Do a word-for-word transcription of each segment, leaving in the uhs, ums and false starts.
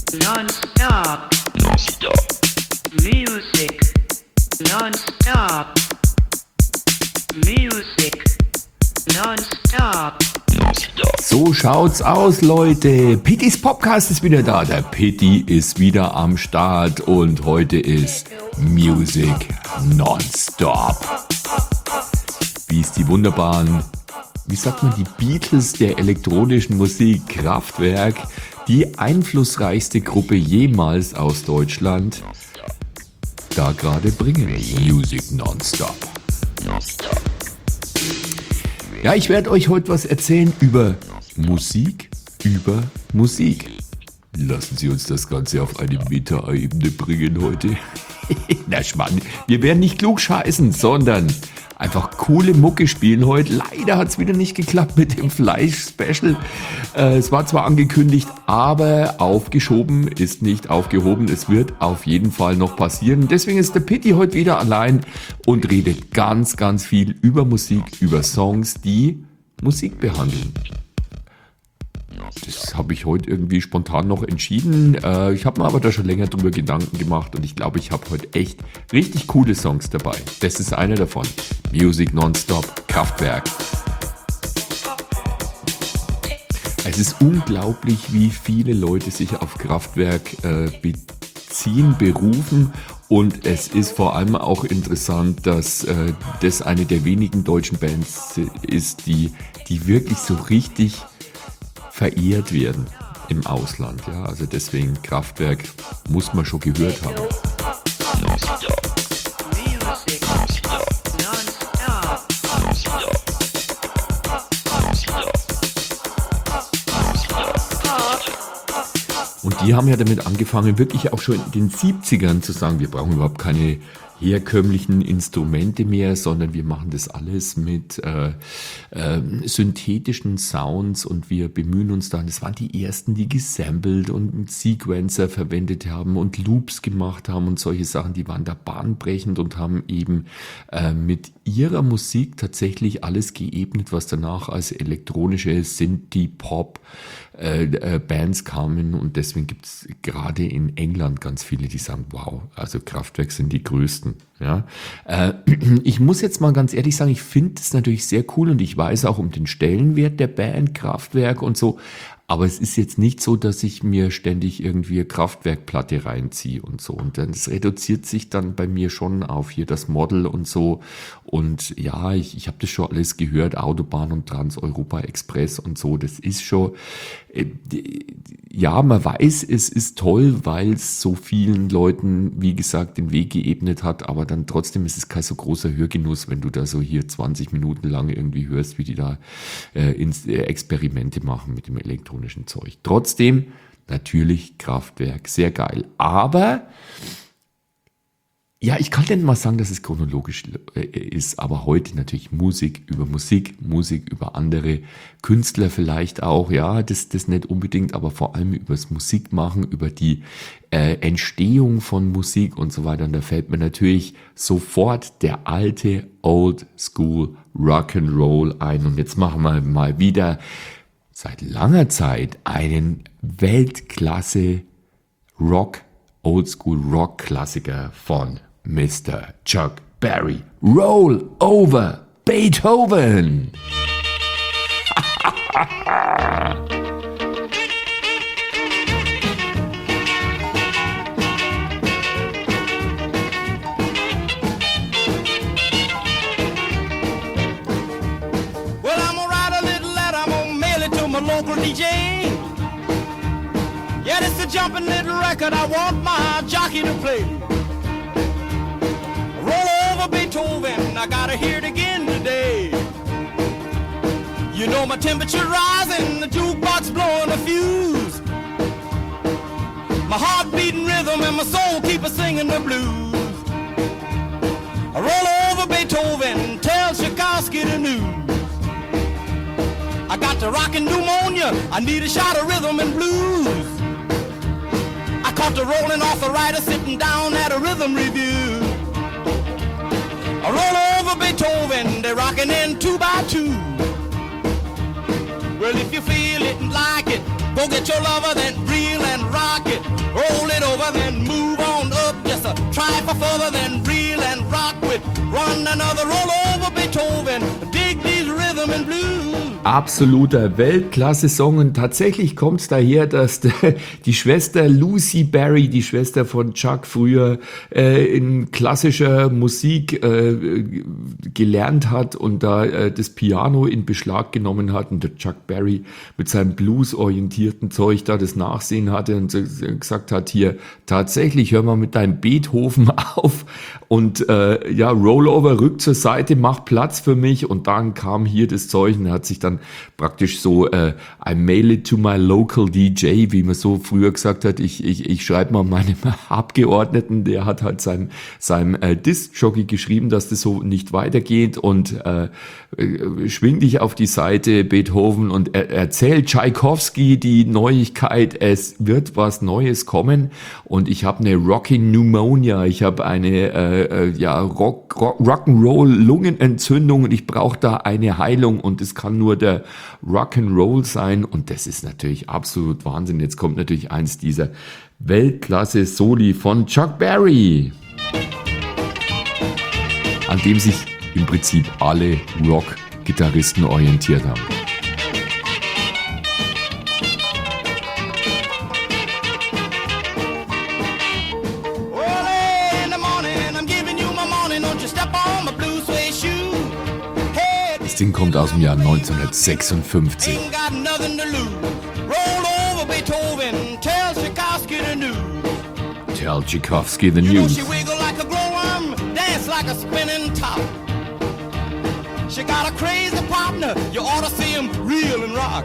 Non-stop. Non-stop. Music. Non-stop. Music. Non-stop. Non-stop. So schaut's aus, Leute. Pittys Podcast ist wieder da. Der Pitti ist wieder am Start und heute ist Music Non-stop. Wie es die wunderbaren, wie sagt man, die Beatles der elektronischen Musik, Kraftwerk, die einflussreichste Gruppe jemals aus Deutschland, da gerade bringen. Music Non-stop. Non-stop. Ja, ich werde euch heute was erzählen über Musik, über Musik. Lassen Sie uns das Ganze auf eine Meta-Ebene bringen heute. Na Schmarrn, wir werden nicht klug scheißen, sondern einfach coole Mucke spielen heute. Leider hat es wieder nicht geklappt mit dem Fleisch-Special. Äh, es war zwar angekündigt, aber aufgeschoben ist nicht aufgehoben. Es wird auf jeden Fall noch passieren. Deswegen ist der Pitti heute wieder allein und redet ganz, ganz viel über Musik, über Songs, die Musik behandeln. Das habe ich heute irgendwie spontan noch entschieden. Äh, ich habe mir aber da schon länger drüber Gedanken gemacht und ich glaube, ich habe heute echt richtig coole Songs dabei. Das ist einer davon. Music Non-stop, Kraftwerk. Es ist unglaublich, wie viele Leute sich auf Kraftwerk äh, beziehen, berufen. Und es ist vor allem auch interessant, dass äh, das eine der wenigen deutschen Bands ist, die, die wirklich so richtig verehrt werden im Ausland. Ja, also deswegen Kraftwerk muss man schon gehört haben. Non-stop. Music. Non-stop. Non-stop. Non-stop. Non-stop. Non-stop. Und die haben ja damit angefangen, wirklich auch schon in den siebzigern zu sagen, wir brauchen überhaupt keine herkömmlichen Instrumente mehr, sondern wir machen das alles mit äh, äh, synthetischen Sounds und wir bemühen uns dann, das waren die ersten, die gesampelt und Sequencer verwendet haben und Loops gemacht haben und solche Sachen, die waren da bahnbrechend und haben eben äh, mit ihrer Musik tatsächlich alles geebnet, was danach als elektronische Synthie-Pop äh, äh, Bands kamen und deswegen gibt es gerade in England ganz viele, die sagen, wow, also Kraftwerk sind die größten. Ja, äh, ich muss jetzt mal ganz ehrlich sagen, ich finde es natürlich sehr cool und ich weiß auch um den Stellenwert der Band Kraftwerk und so, aber es ist jetzt nicht so, dass ich mir ständig irgendwie eine Kraftwerkplatte reinziehe und so und dann, es reduziert sich dann bei mir schon auf hier das Model und so und ja, ich, ich habe das schon alles gehört, Autobahn und Trans-Europa Express und so, das ist schon, äh, ja, man weiß, es ist toll, weil es so vielen Leuten, wie gesagt, den Weg geebnet hat, aber dann trotzdem ist es kein so großer Hörgenuss, wenn du da so hier zwanzig Minuten lang irgendwie hörst, wie die da äh, ins, äh, Experimente machen mit dem elektronischen Zeug. Trotzdem natürlich Kraftwerk, sehr geil. Aber ja, ich kann nicht mal sagen, dass es chronologisch äh, ist, aber heute natürlich Musik über Musik, Musik über andere Künstler vielleicht auch, ja, das, das nicht unbedingt, aber vor allem über das Musikmachen, über die äh, Entstehung von Musik und so weiter. Und da fällt mir natürlich sofort der alte Old School Rock'n'Roll ein. Und jetzt machen wir mal wieder seit langer Zeit einen Weltklasse Rock, Oldschool Rock Klassiker von Mister Chuck Berry. Roll over Beethoven! Well, I'm gonna write a little letter, I'm gonna mail it to my local D J. Yeah, this a jumping little record I want my jockey to play. Roll over Beethoven, I gotta hear it again today. You know my temperature rising, the jukebox blowing a fuse. My heart beating rhythm and my soul keep a singing the blues. I roll over Beethoven, tell Tchaikovsky the news. I got the rockin' pneumonia, I need a shot of rhythm and blues. I caught the rolling arthritis sitting down at a rhythm review. I roll over Beethoven, they're rocking in two by two. Well, if you feel it and like it, go get your lover, then reel and rock it. try for further than reel and rock with one another. Roll over Beethoven, dig these rhythm and blues. Absoluter Weltklasse-Song und tatsächlich kommt es daher, dass die Schwester Lucy Berry, die Schwester von Chuck, früher äh, in klassischer Musik äh, gelernt hat und da äh, das Piano in Beschlag genommen hat und der Chuck Berry mit seinem bluesorientierten Zeug da das Nachsehen hatte und gesagt hat, hier tatsächlich, hör mal mit deinem Beethoven auf und äh, ja, Rollover, rück zur Seite, mach Platz für mich und dann kam hier das Zeug und er hat sich dann praktisch so äh, I mail it to my local D J, wie man so früher gesagt hat, ich, ich, ich schreibe mal meinem Abgeordneten, der hat halt seinem, seinem äh, Disc-Jockey geschrieben, dass das so nicht weitergeht und äh, schwing dich auf die Seite Beethoven und er, erzählt Tschaikowski die Neuigkeit, es wird was Neues kommen und ich habe eine Rockin' Pneumonia, ich habe eine äh, äh, ja, Rock, Rock, Rock'n'Roll Lungenentzündung und ich brauche da eine Heilung und es kann nur der Rock'n'Roll sein und das ist natürlich absolut Wahnsinn. Jetzt kommt natürlich eins dieser Weltklasse-Soli von Chuck Berry, an dem sich im Prinzip alle Rock-Gitarristen orientiert haben. Das Ding kommt aus dem Jahr neunzehnhundertsechsundfünfzig. Tell Tchaikovsky the news. She got a crazy partner, you ought to see him reel and rock.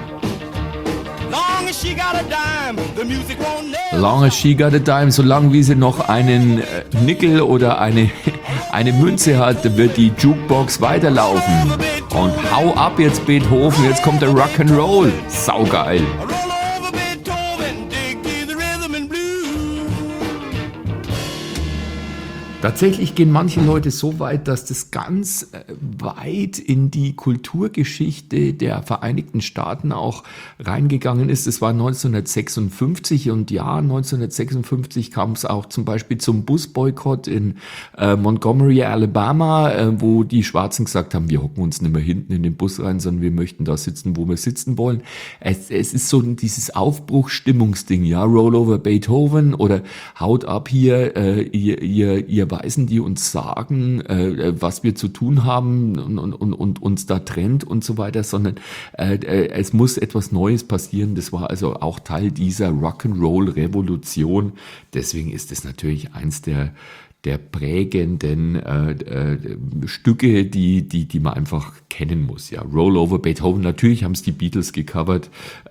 Long as she got a dime, the music won't never. Long as she got a dime, solange wie sie noch einen Nickel oder eine, eine Münze hat, wird die Jukebox weiterlaufen. Und hau ab jetzt Beethoven, jetzt kommt der Rock'n'Roll. Saugeil. Tatsächlich gehen manche Leute so weit, dass das ganz weit in die Kulturgeschichte der Vereinigten Staaten auch reingegangen ist. Das war neunzehnhundertsechsundfünfzig und ja, neunzehnhundertsechsundfünfzig kam es auch zum Beispiel zum Busboykott in äh, Montgomery, Alabama, äh, wo die Schwarzen gesagt haben, wir hocken uns nicht mehr hinten in den Bus rein, sondern wir möchten da sitzen, wo wir sitzen wollen. Es, es ist so dieses Aufbruchsstimmungsding, ja, Rollover Beethoven oder haut ab hier, äh, ihr, ihr, ihr Weisen, die uns sagen, äh, was wir zu tun haben und, und, und, und uns da trennt und so weiter, sondern äh, äh, es muss etwas Neues passieren. Das war also auch Teil dieser Rock'n'Roll-Revolution. Deswegen ist es natürlich eins der der prägenden äh, äh, Stücke, die, die, die man einfach kennen muss. Ja, Rollover Beethoven, natürlich haben es die Beatles gecovert,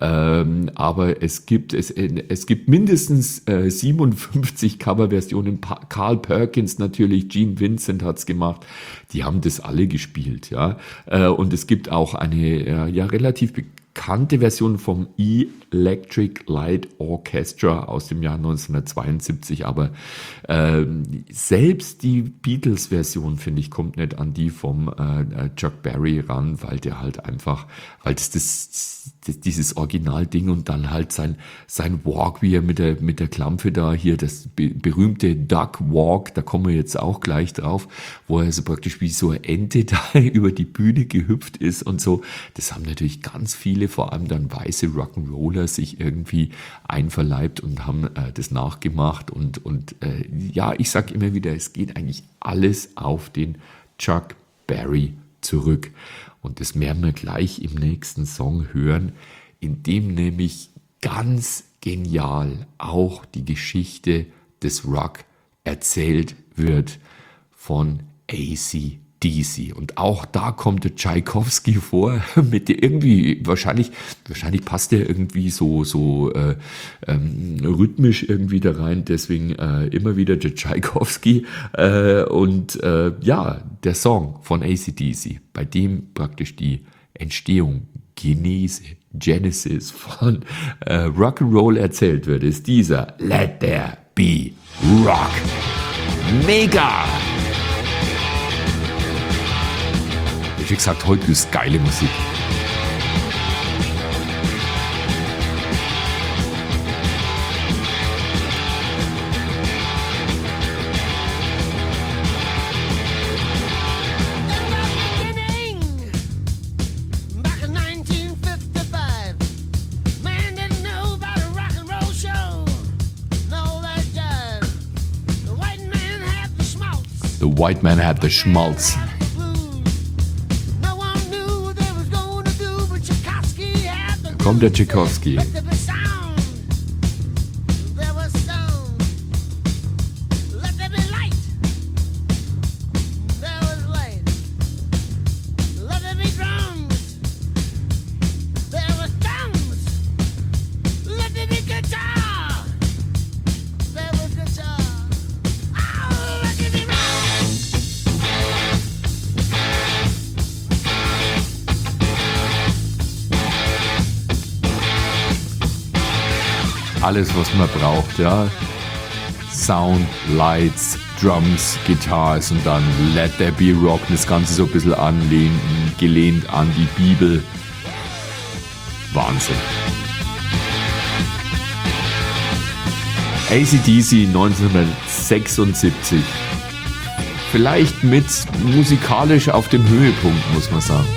ähm, aber es gibt, es, es gibt mindestens äh, siebenundfünfzig Coverversionen. Pa- Carl Perkins natürlich, Gene Vincent hat's gemacht, die haben das alle gespielt. Ja, äh, und es gibt auch eine äh, ja relativ bekannte Version vom Electric Light Orchestra aus dem Jahr neunzehnhundertzweiundsiebzig, aber äh, selbst die Beatles-Version, finde ich, kommt nicht an die vom äh, Chuck Berry ran, weil der halt einfach, weil das, das, das dieses Originalding und dann halt sein, sein Walk, wie er mit der, mit der Klampfe da hier, das be- berühmte Duck Walk, da kommen wir jetzt auch gleich drauf, wo er so praktisch wie so eine Ente da über die Bühne gehüpft ist und so. Das haben natürlich ganz viele, vor allem dann weiße Rock'n'Roller, sich irgendwie einverleibt und haben äh, das nachgemacht und, und äh, ja, ich sag immer wieder, es geht eigentlich alles auf den Chuck Berry zurück. Und das werden wir gleich im nächsten Song hören, in dem nämlich ganz genial auch die Geschichte des Rock erzählt wird von A C D C. Und auch da kommt der Tschaikowski vor, mit der irgendwie, wahrscheinlich, wahrscheinlich passt der irgendwie so, so äh, ähm, rhythmisch irgendwie da rein, deswegen äh, immer wieder der Tschaikowski. Äh, und äh, ja, der Song von A C D C, bei dem praktisch die Entstehung, Genese, Genesis von äh, Rock'n'Roll erzählt wird, ist dieser Let There Be Rock. Mega! Wie gesagt, heute ist geile Musik. The White Man Had the Schmaltz. No one knew they was gonna do, but Tchaikovsky had the Kommt der Tchaikovsky. Let there be sound. There was sound. Let there be light. There was light. Let there be drums. There was drums. Let there be guitar. There was guitar. Oh, let there be rock. Alles, was man braucht, ja. Sound, Lights, Drums, Guitars und dann Let There Be Rock. Das Ganze so ein bisschen anlehnt, gelehnt an die Bibel. Wahnsinn. A C D C neunzehnhundertsechsundsiebzig. Vielleicht mit musikalisch auf dem Höhepunkt, muss man sagen.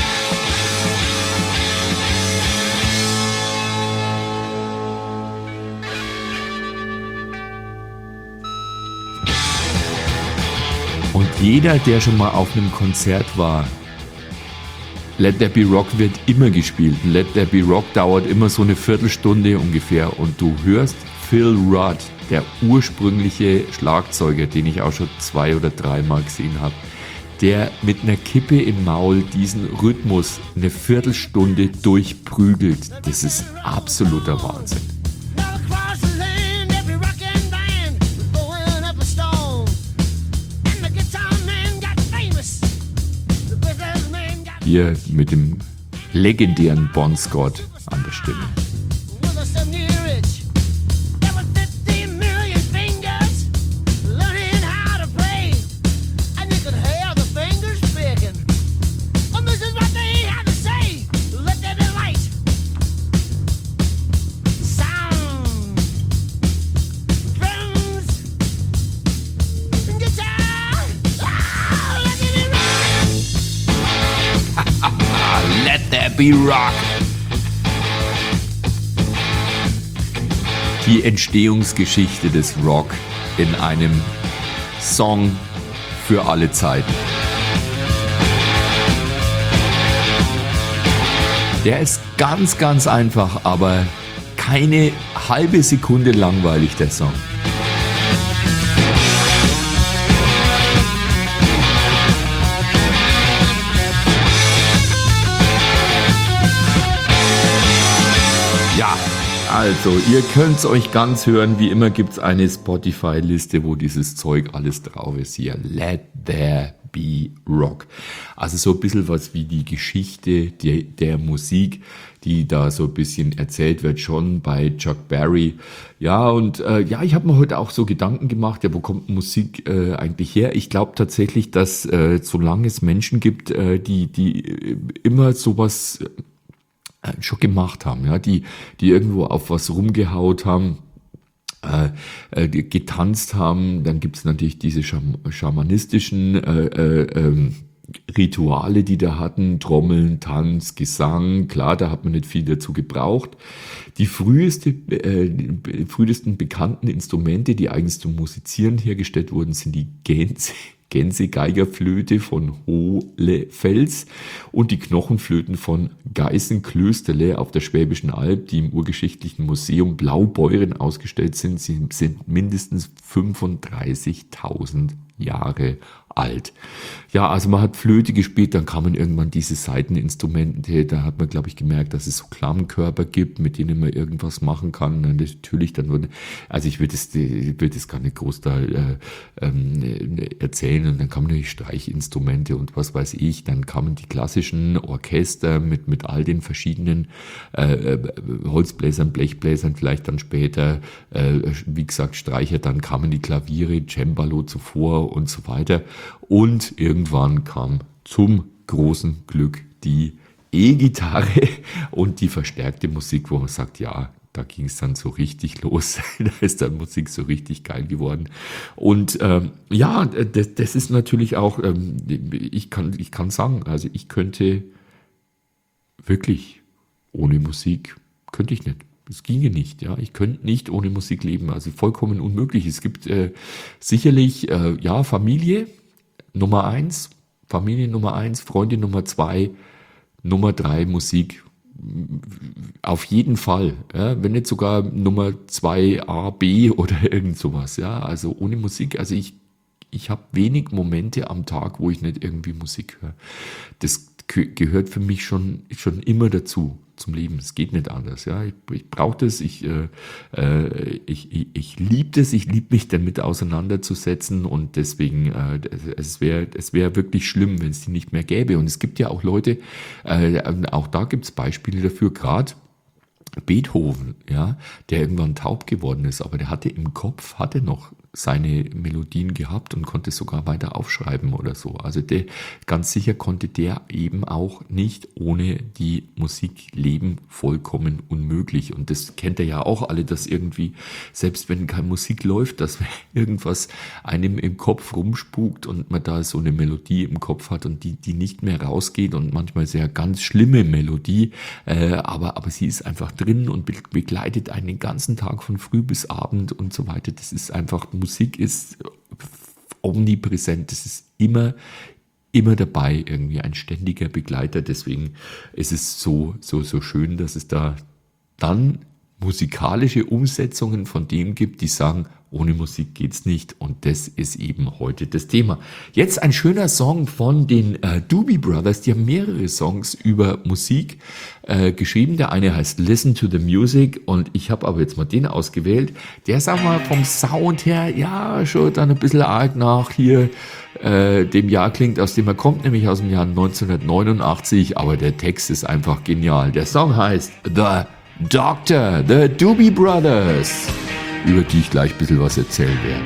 Und jeder, der schon mal auf einem Konzert war, Let There Be Rock wird immer gespielt. Let There Be Rock dauert immer so eine Viertelstunde ungefähr und du hörst Phil Rudd, der ursprüngliche Schlagzeuger, den ich auch schon zwei oder dreimal gesehen habe, der mit einer Kippe im Maul diesen Rhythmus eine Viertelstunde durchprügelt. Das ist absoluter Wahnsinn. Now across the land, every rockin' band was blowing up a storm. And the guitar man got famous. The businessman got Hier mit dem legendären Bon Scott an der Stimme. with us some near rich. There were fifty million fingers learning how to play. And you could hear the fingers picking. And this is what they had to say. Let there be light. Sound. Drums. Guitar. Ah, let there be rock. Let There Be Rock. Die Entstehungsgeschichte des Rock in einem Song für alle Zeiten. Der ist ganz, ganz einfach, aber keine halbe Sekunde langweilig, der Song. Ja, also ihr könnt es euch ganz hören. Wie immer gibt es eine Spotify-Liste, wo dieses Zeug alles drauf ist. Hier, Let There Be Rock. Also so ein bisschen was wie die Geschichte der, der Musik, die da so ein bisschen erzählt wird, schon bei Chuck Berry. Ja, und äh, ja, ich habe mir heute auch so Gedanken gemacht, ja, wo kommt Musik äh, eigentlich her? Ich glaube tatsächlich, dass äh, solange es Menschen gibt, äh, die, die äh, immer sowas äh, schon gemacht haben, ja, die, die irgendwo auf was rumgehaut haben, äh, äh, die getanzt haben, dann gibt's natürlich diese Scham- schamanistischen äh, äh, ähm, Rituale, die da hatten, Trommeln, Tanz, Gesang, klar, da hat man nicht viel dazu gebraucht. Die früheste, äh, die frühesten bekannten Instrumente, die eigens zum Musizieren hergestellt wurden, sind die Gänse, Gänsegeigerflöte von Hohlefels und die Knochenflöten von Geißenklösterle auf der Schwäbischen Alb, die im Urgeschichtlichen Museum Blaubeuren ausgestellt sind. Sie sind mindestens fünfunddreißigtausend Jahre alt. Ja, also man hat Flöte gespielt, dann kamen irgendwann diese Saiteninstrumente, da hat man, glaube ich, gemerkt, dass es so Klammkörper gibt, mit denen man irgendwas machen kann. Und natürlich dann wurde, also ich will das, ich will das gar nicht groß da äh, ähm, erzählen. Und dann kamen natürlich Streichinstrumente und was weiß ich. Dann kamen die klassischen Orchester mit mit all den verschiedenen äh, Holzbläsern, Blechbläsern, vielleicht dann später, äh, wie gesagt, Streicher. Dann kamen die Klaviere, Cembalo zuvor und so weiter. Und irgendwann kam zum großen Glück die E-Gitarre und die verstärkte Musik, wo man sagt, ja, da ging es dann so richtig los. Da ist dann Musik so richtig geil geworden. Und ähm, ja, das, das ist natürlich auch, ähm, ich kann, ich kann sagen, also ich könnte wirklich ohne Musik, könnte ich nicht. Es ginge nicht, ja. Ich könnte nicht ohne Musik leben, also vollkommen unmöglich. Es gibt äh, sicherlich, äh, ja, Familie Nummer eins, Familie Nummer eins, Freunde Nummer zwei, Nummer drei Musik. Auf jeden Fall, ja, wenn nicht sogar Nummer zwei A, B oder irgend sowas, ja. Also ohne Musik, also ich, ich habe wenig Momente am Tag, wo ich nicht irgendwie Musik höre. Das gehört für mich schon, schon immer dazu, zum Leben. Es geht nicht anders. Ja, ich, ich brauche das, ich, äh, äh, ich, ich, ich liebe das, ich liebe mich damit auseinanderzusetzen und deswegen, äh, es wäre es wär wirklich schlimm, wenn es die nicht mehr gäbe. Und es gibt ja auch Leute, äh, auch da gibt es Beispiele dafür, gerade Beethoven, ja, der irgendwann taub geworden ist, aber der hatte im Kopf, hatte noch seine Melodien gehabt und konnte sogar weiter aufschreiben oder so. Also der, ganz sicher konnte der eben auch nicht ohne die Musik leben, vollkommen unmöglich. Und das kennt ihr ja auch alle, dass irgendwie, selbst wenn keine Musik läuft, dass irgendwas einem im Kopf rumspukt und man da so eine Melodie im Kopf hat und die, die nicht mehr rausgeht und manchmal sehr ganz schlimme Melodie, äh, aber, aber sie ist einfach drin und begleitet einen den ganzen Tag von früh bis Abend und so weiter. Das ist einfach, Musik ist omnipräsent, das ist immer, immer dabei, irgendwie ein ständiger Begleiter. Deswegen ist es so, so, so schön, dass es da dann musikalische Umsetzungen von dem gibt, die sagen, ohne Musik geht's nicht, und das ist eben heute das Thema. Jetzt ein schöner Song von den äh, Doobie Brothers, die haben mehrere Songs über Musik äh, geschrieben. Der eine heißt Listen to the Music und ich habe aber jetzt mal den ausgewählt. Der, sagen wir, vom Sound her, ja, schon dann ein bisschen arg nach hier äh, dem Jahr klingt, aus dem er kommt, nämlich aus dem Jahr neunzehnhundertneunundachtzig, aber der Text ist einfach genial. Der Song heißt The Doctor, The Doobie Brothers, über die ich gleich ein bisschen was erzählen werde.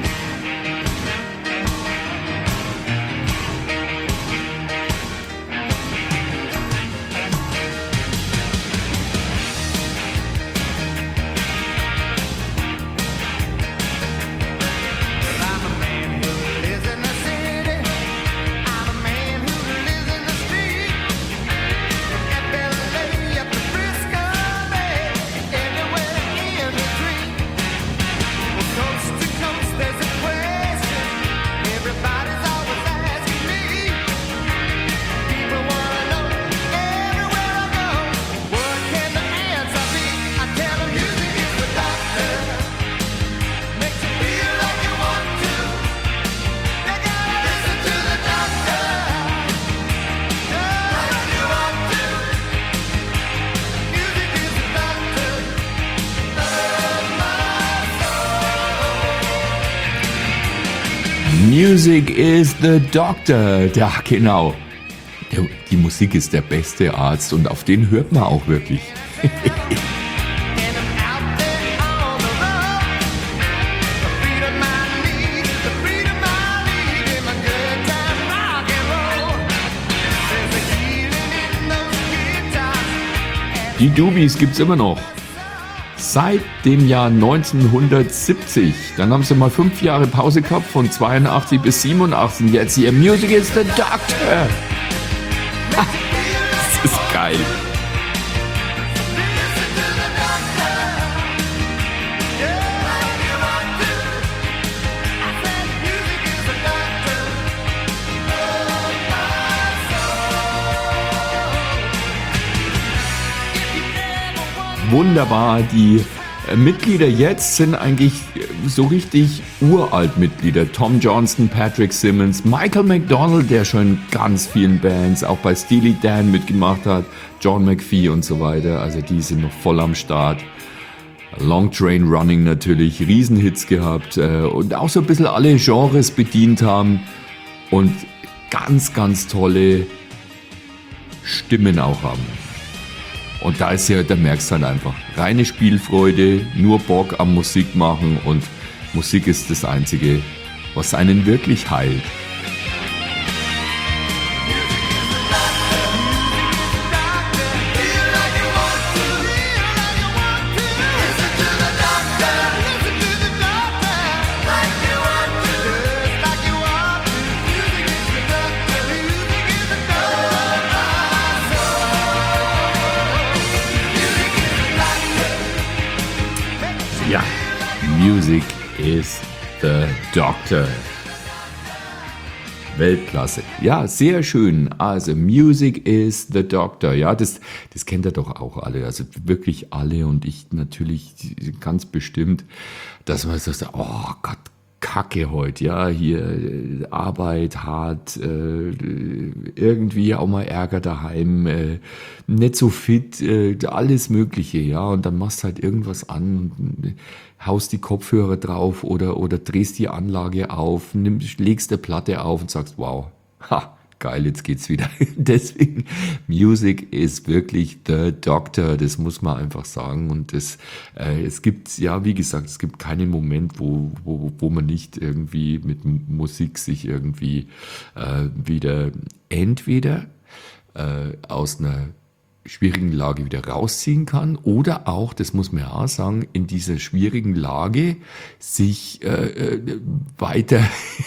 Music is the doctor. Ja, genau. Der, die Musik ist der beste Arzt und auf den hört man auch wirklich. Die Doobies gibt's immer noch. Seit dem Jahr neunzehnhundertsiebzig. Dann haben sie mal fünf Jahre Pause gehabt, von zweiundachtzig bis siebenundachtzig. Jetzt hier Music is the Doctor. Das ist geil. Wunderbar, die äh, Mitglieder jetzt sind eigentlich äh, so richtig uralt Mitglieder. Tom Johnston, Patrick Simmons, Michael McDonald, der schon in ganz vielen Bands, auch bei Steely Dan mitgemacht hat, John McPhee und so weiter, also die sind noch voll am Start. Long Train Running natürlich, Riesenhits gehabt äh, und auch so ein bisschen alle Genres bedient haben und ganz, ganz tolle Stimmen auch haben. Und da ist ja, da merkst du halt einfach, reine Spielfreude, nur Bock am Musik machen und Musik ist das Einzige, was einen wirklich heilt. Music is the Doctor. Weltklasse. Ja, sehr schön. Also, Music is the Doctor. Ja, das, das kennt ihr doch auch alle. Also wirklich alle und ich natürlich ganz bestimmt, dass man so sagt, oh Gott, Kacke heute, ja, hier Arbeit, hart, äh, irgendwie auch mal Ärger daheim, äh, nicht so fit, äh, alles Mögliche, ja, und dann machst halt irgendwas an und haust die Kopfhörer drauf oder, oder drehst die Anlage auf, nimmst, legst eine Platte auf und sagst, wow, ha, geil, jetzt geht's wieder. Deswegen, Music ist wirklich the Doctor, das muss man einfach sagen. Und das, äh, es gibt, ja, wie gesagt, es gibt keinen Moment, wo, wo, wo man nicht irgendwie mit Musik sich irgendwie äh, wieder entweder äh, aus einer schwierigen Lage wieder rausziehen kann oder auch, das muss man ja auch sagen, in dieser schwierigen Lage sich äh, weiter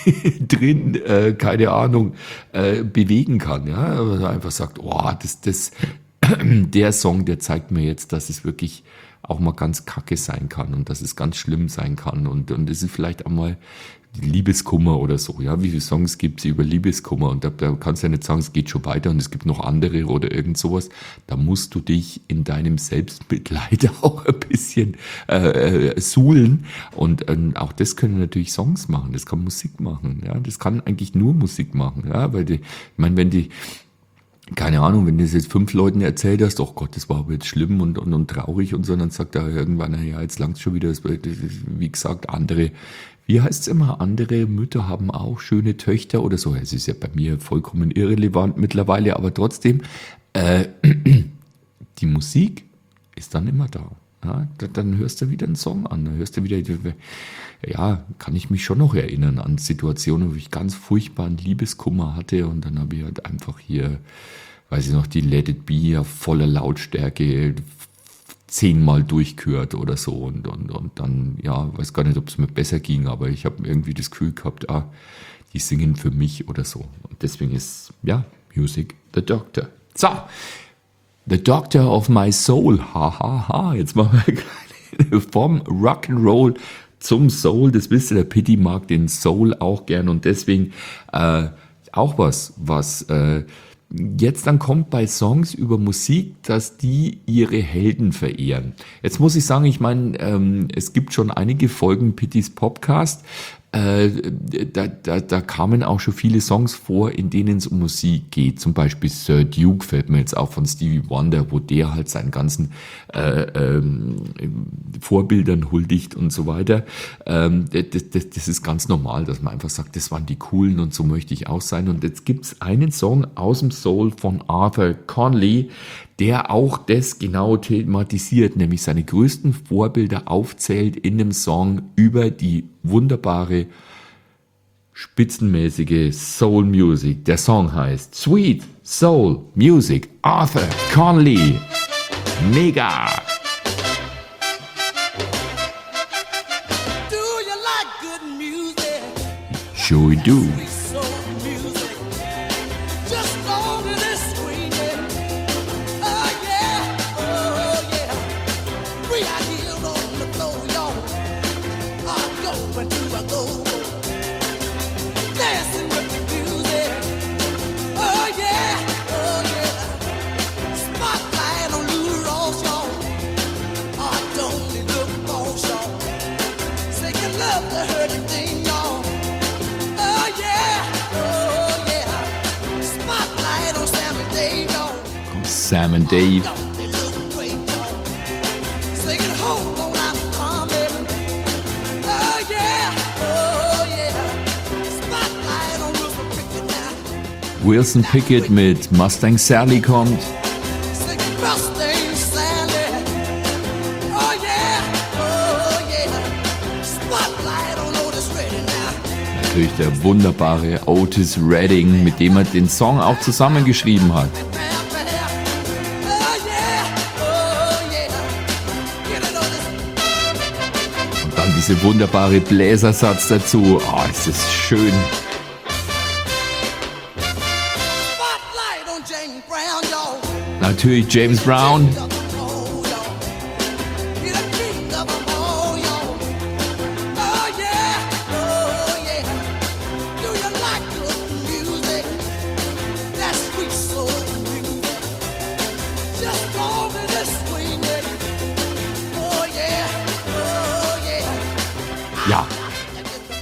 drin, äh, keine Ahnung, äh, bewegen kann. Ja, also einfach sagt, oh, das, das, der Song, der zeigt mir jetzt, dass es wirklich auch mal ganz kacke sein kann und dass es ganz schlimm sein kann und und es ist vielleicht auch mal Liebeskummer oder so, ja, wie viele Songs gibt es über Liebeskummer und da, da kannst du ja nicht sagen, es geht schon weiter und es gibt noch andere oder irgend sowas, da musst du dich in deinem Selbstmitleid auch ein bisschen äh, äh, suhlen und äh, auch das können natürlich Songs machen, das kann Musik machen, ja, das kann eigentlich nur Musik machen, ja, weil die, ich meine, wenn die keine Ahnung, wenn du das jetzt fünf Leuten erzählt hast, oh Gott, das war aber jetzt schlimm und, und, und traurig und so, dann sagt er irgendwann, na ja, jetzt langt's schon wieder, das, das, wie gesagt, andere, wie heißt's immer, andere Mütter haben auch schöne Töchter oder so, es ist ja bei mir vollkommen irrelevant mittlerweile, aber trotzdem, äh, die Musik ist dann immer da. Ja, dann hörst du wieder einen Song an, dann hörst du wieder, ja, kann ich mich schon noch erinnern an Situationen, wo ich ganz furchtbaren Liebeskummer hatte und dann habe ich halt einfach hier, weiß ich noch, die Let It Be auf voller Lautstärke zehnmal durchgehört oder so und, und, und dann, ja, weiß gar nicht, ob es mir besser ging, aber ich habe irgendwie das Gefühl gehabt, ah, die singen für mich oder so und deswegen ist, ja, Music the Doctor. So, The Doctor of My Soul, ha, ha, ha, jetzt machen wir vom Rock'n'Roll zum Soul, das wisst ihr, der Pitti mag den Soul auch gern und deswegen äh, auch was, was äh, jetzt dann kommt bei Songs über Musik, dass die ihre Helden verehren. Jetzt muss ich sagen, ich meine, ähm, es gibt schon einige Folgen Pittis Podcast, äh, da, da, da kamen auch schon viele Songs vor, in denen es um Musik geht. Zum Beispiel Sir Duke fällt mir jetzt auch von Stevie Wonder, wo der halt seinen ganzen äh, ähm, Vorbildern huldigt und so weiter. Ähm, das, das, das ist ganz normal, dass man einfach sagt, das waren die Coolen und so möchte ich auch sein. Und jetzt gibt's einen Song aus dem Soul von Arthur Conley, der auch das genau thematisiert, nämlich seine größten Vorbilder aufzählt in dem Song über die wunderbare, spitzenmäßige Soul Music. Der Song heißt Sweet Soul Music, Arthur Conley. Mega! Do you like good music? Sure we do. Sweet soul music. Just long as it's sweet, yeah. Oh yeah, oh yeah. We are here on the floor, y'all. I go into a go. Dancing with the music. Oh yeah, oh yeah. Spotlight on Lou Ross, y'all. I don't need look for y'all. Singing love to hurting thing, y'all. Oh yeah, oh yeah. Spotlight on Sam and Dave, y'all. Sam and Dave. Don't they look great, y'all? Singing home on I'm coming. Oh yeah, oh yeah. Spotlight on Wilson Pickett now. Wilson Pickett mit Mustang Sally kommt. Singing Mustang Sally. Oh yeah, oh yeah. Spotlight on Otis Redding now. Natürlich der wunderbare Otis Redding, mit dem er den Song auch zusammengeschrieben hat. Und dann diese wunderbare Bläsersatz dazu. Oh, ist das schön. Natürlich James Brown.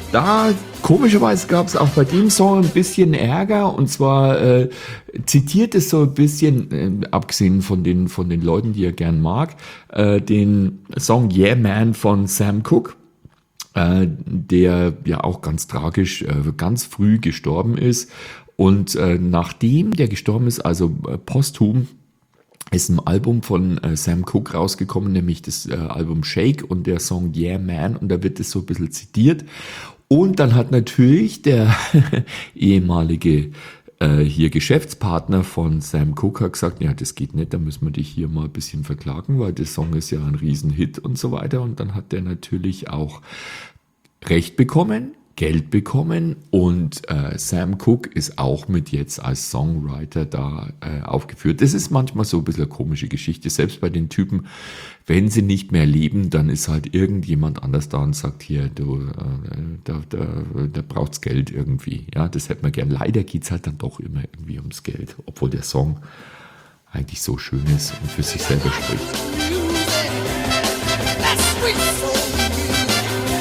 da komischerweise gab es auch bei dem Song ein bisschen Ärger, und zwar äh, zitiert es so ein bisschen, äh, abgesehen von den, von den Leuten, die er gern mag, äh, den Song Yeah Man von Sam Cooke, äh, der ja auch ganz tragisch äh, ganz früh gestorben ist. Und äh, nachdem der gestorben ist, also äh, posthum, ist ein Album von äh, Sam Cooke rausgekommen, nämlich das äh, Album Shake und der Song Yeah Man, und da wird es so ein bisschen zitiert. Und dann hat natürlich der ehemalige äh, hier Geschäftspartner von Sam Cooke hat gesagt, ja, das geht nicht, da müssen wir dich hier mal ein bisschen verklagen, weil der Song ist ja ein Riesenhit und so weiter. Und dann hat der natürlich auch Recht bekommen, Geld bekommen, und äh, Sam Cooke ist auch mit jetzt als Songwriter da äh, aufgeführt. Das ist manchmal so ein bisschen eine komische Geschichte, selbst bei den Typen, wenn sie nicht mehr leben, dann ist halt irgendjemand anders da und sagt, hier, du, äh, da, da, da braucht's Geld irgendwie. Ja, das hätte man gern. Leider geht's halt dann doch immer irgendwie ums Geld, obwohl der Song eigentlich so schön ist und für sich selber spricht. That's sweet soul music.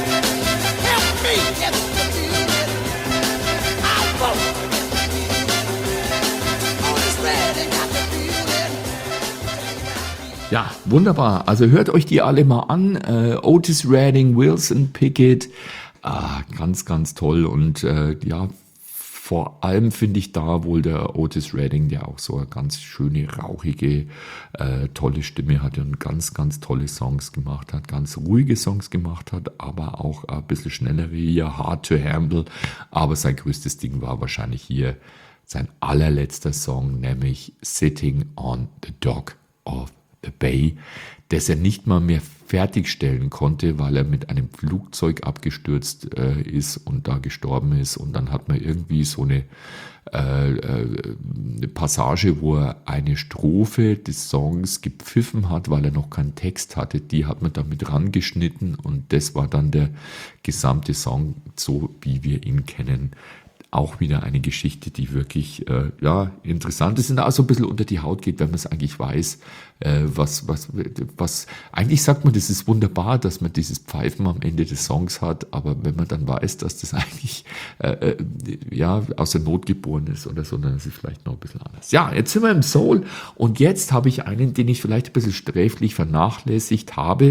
Help me get the music. I won't get the music. On this ready, got the music. Ja, wunderbar. Also hört euch die alle mal an. Äh, Otis Redding, Wilson Pickett. Ah, ganz, ganz toll. Und äh, ja, vor allem finde ich da wohl der Otis Redding, der auch so eine ganz schöne, rauchige, äh, tolle Stimme hatte und ganz, ganz tolle Songs gemacht hat, ganz ruhige Songs gemacht hat, aber auch ein bisschen schnellere hier, Hard to Handle. Aber sein größtes Ding war wahrscheinlich hier sein allerletzter Song, nämlich Sitting on the Dock of the Bay, das er nicht mal mehr fertigstellen konnte, weil er mit einem Flugzeug abgestürzt äh, ist und da gestorben ist. Und dann hat man irgendwie so eine, äh, äh, eine Passage, wo er eine Strophe des Songs gepfiffen hat, weil er noch keinen Text hatte. Die hat man damit rangeschnitten, und das war dann der gesamte Song, so wie wir ihn kennen. Auch wieder eine Geschichte, die wirklich äh, ja, interessant ist und auch so ein bisschen unter die Haut geht, wenn man es eigentlich weiß, äh, was, was, was, eigentlich sagt man, das ist wunderbar, dass man dieses Pfeifen am Ende des Songs hat, aber wenn man dann weiß, dass das eigentlich äh, äh, ja, aus der Not geboren ist oder so, dann ist es vielleicht noch ein bisschen anders. Ja, jetzt sind wir im Soul, und jetzt habe ich einen, den ich vielleicht ein bisschen sträflich vernachlässigt habe,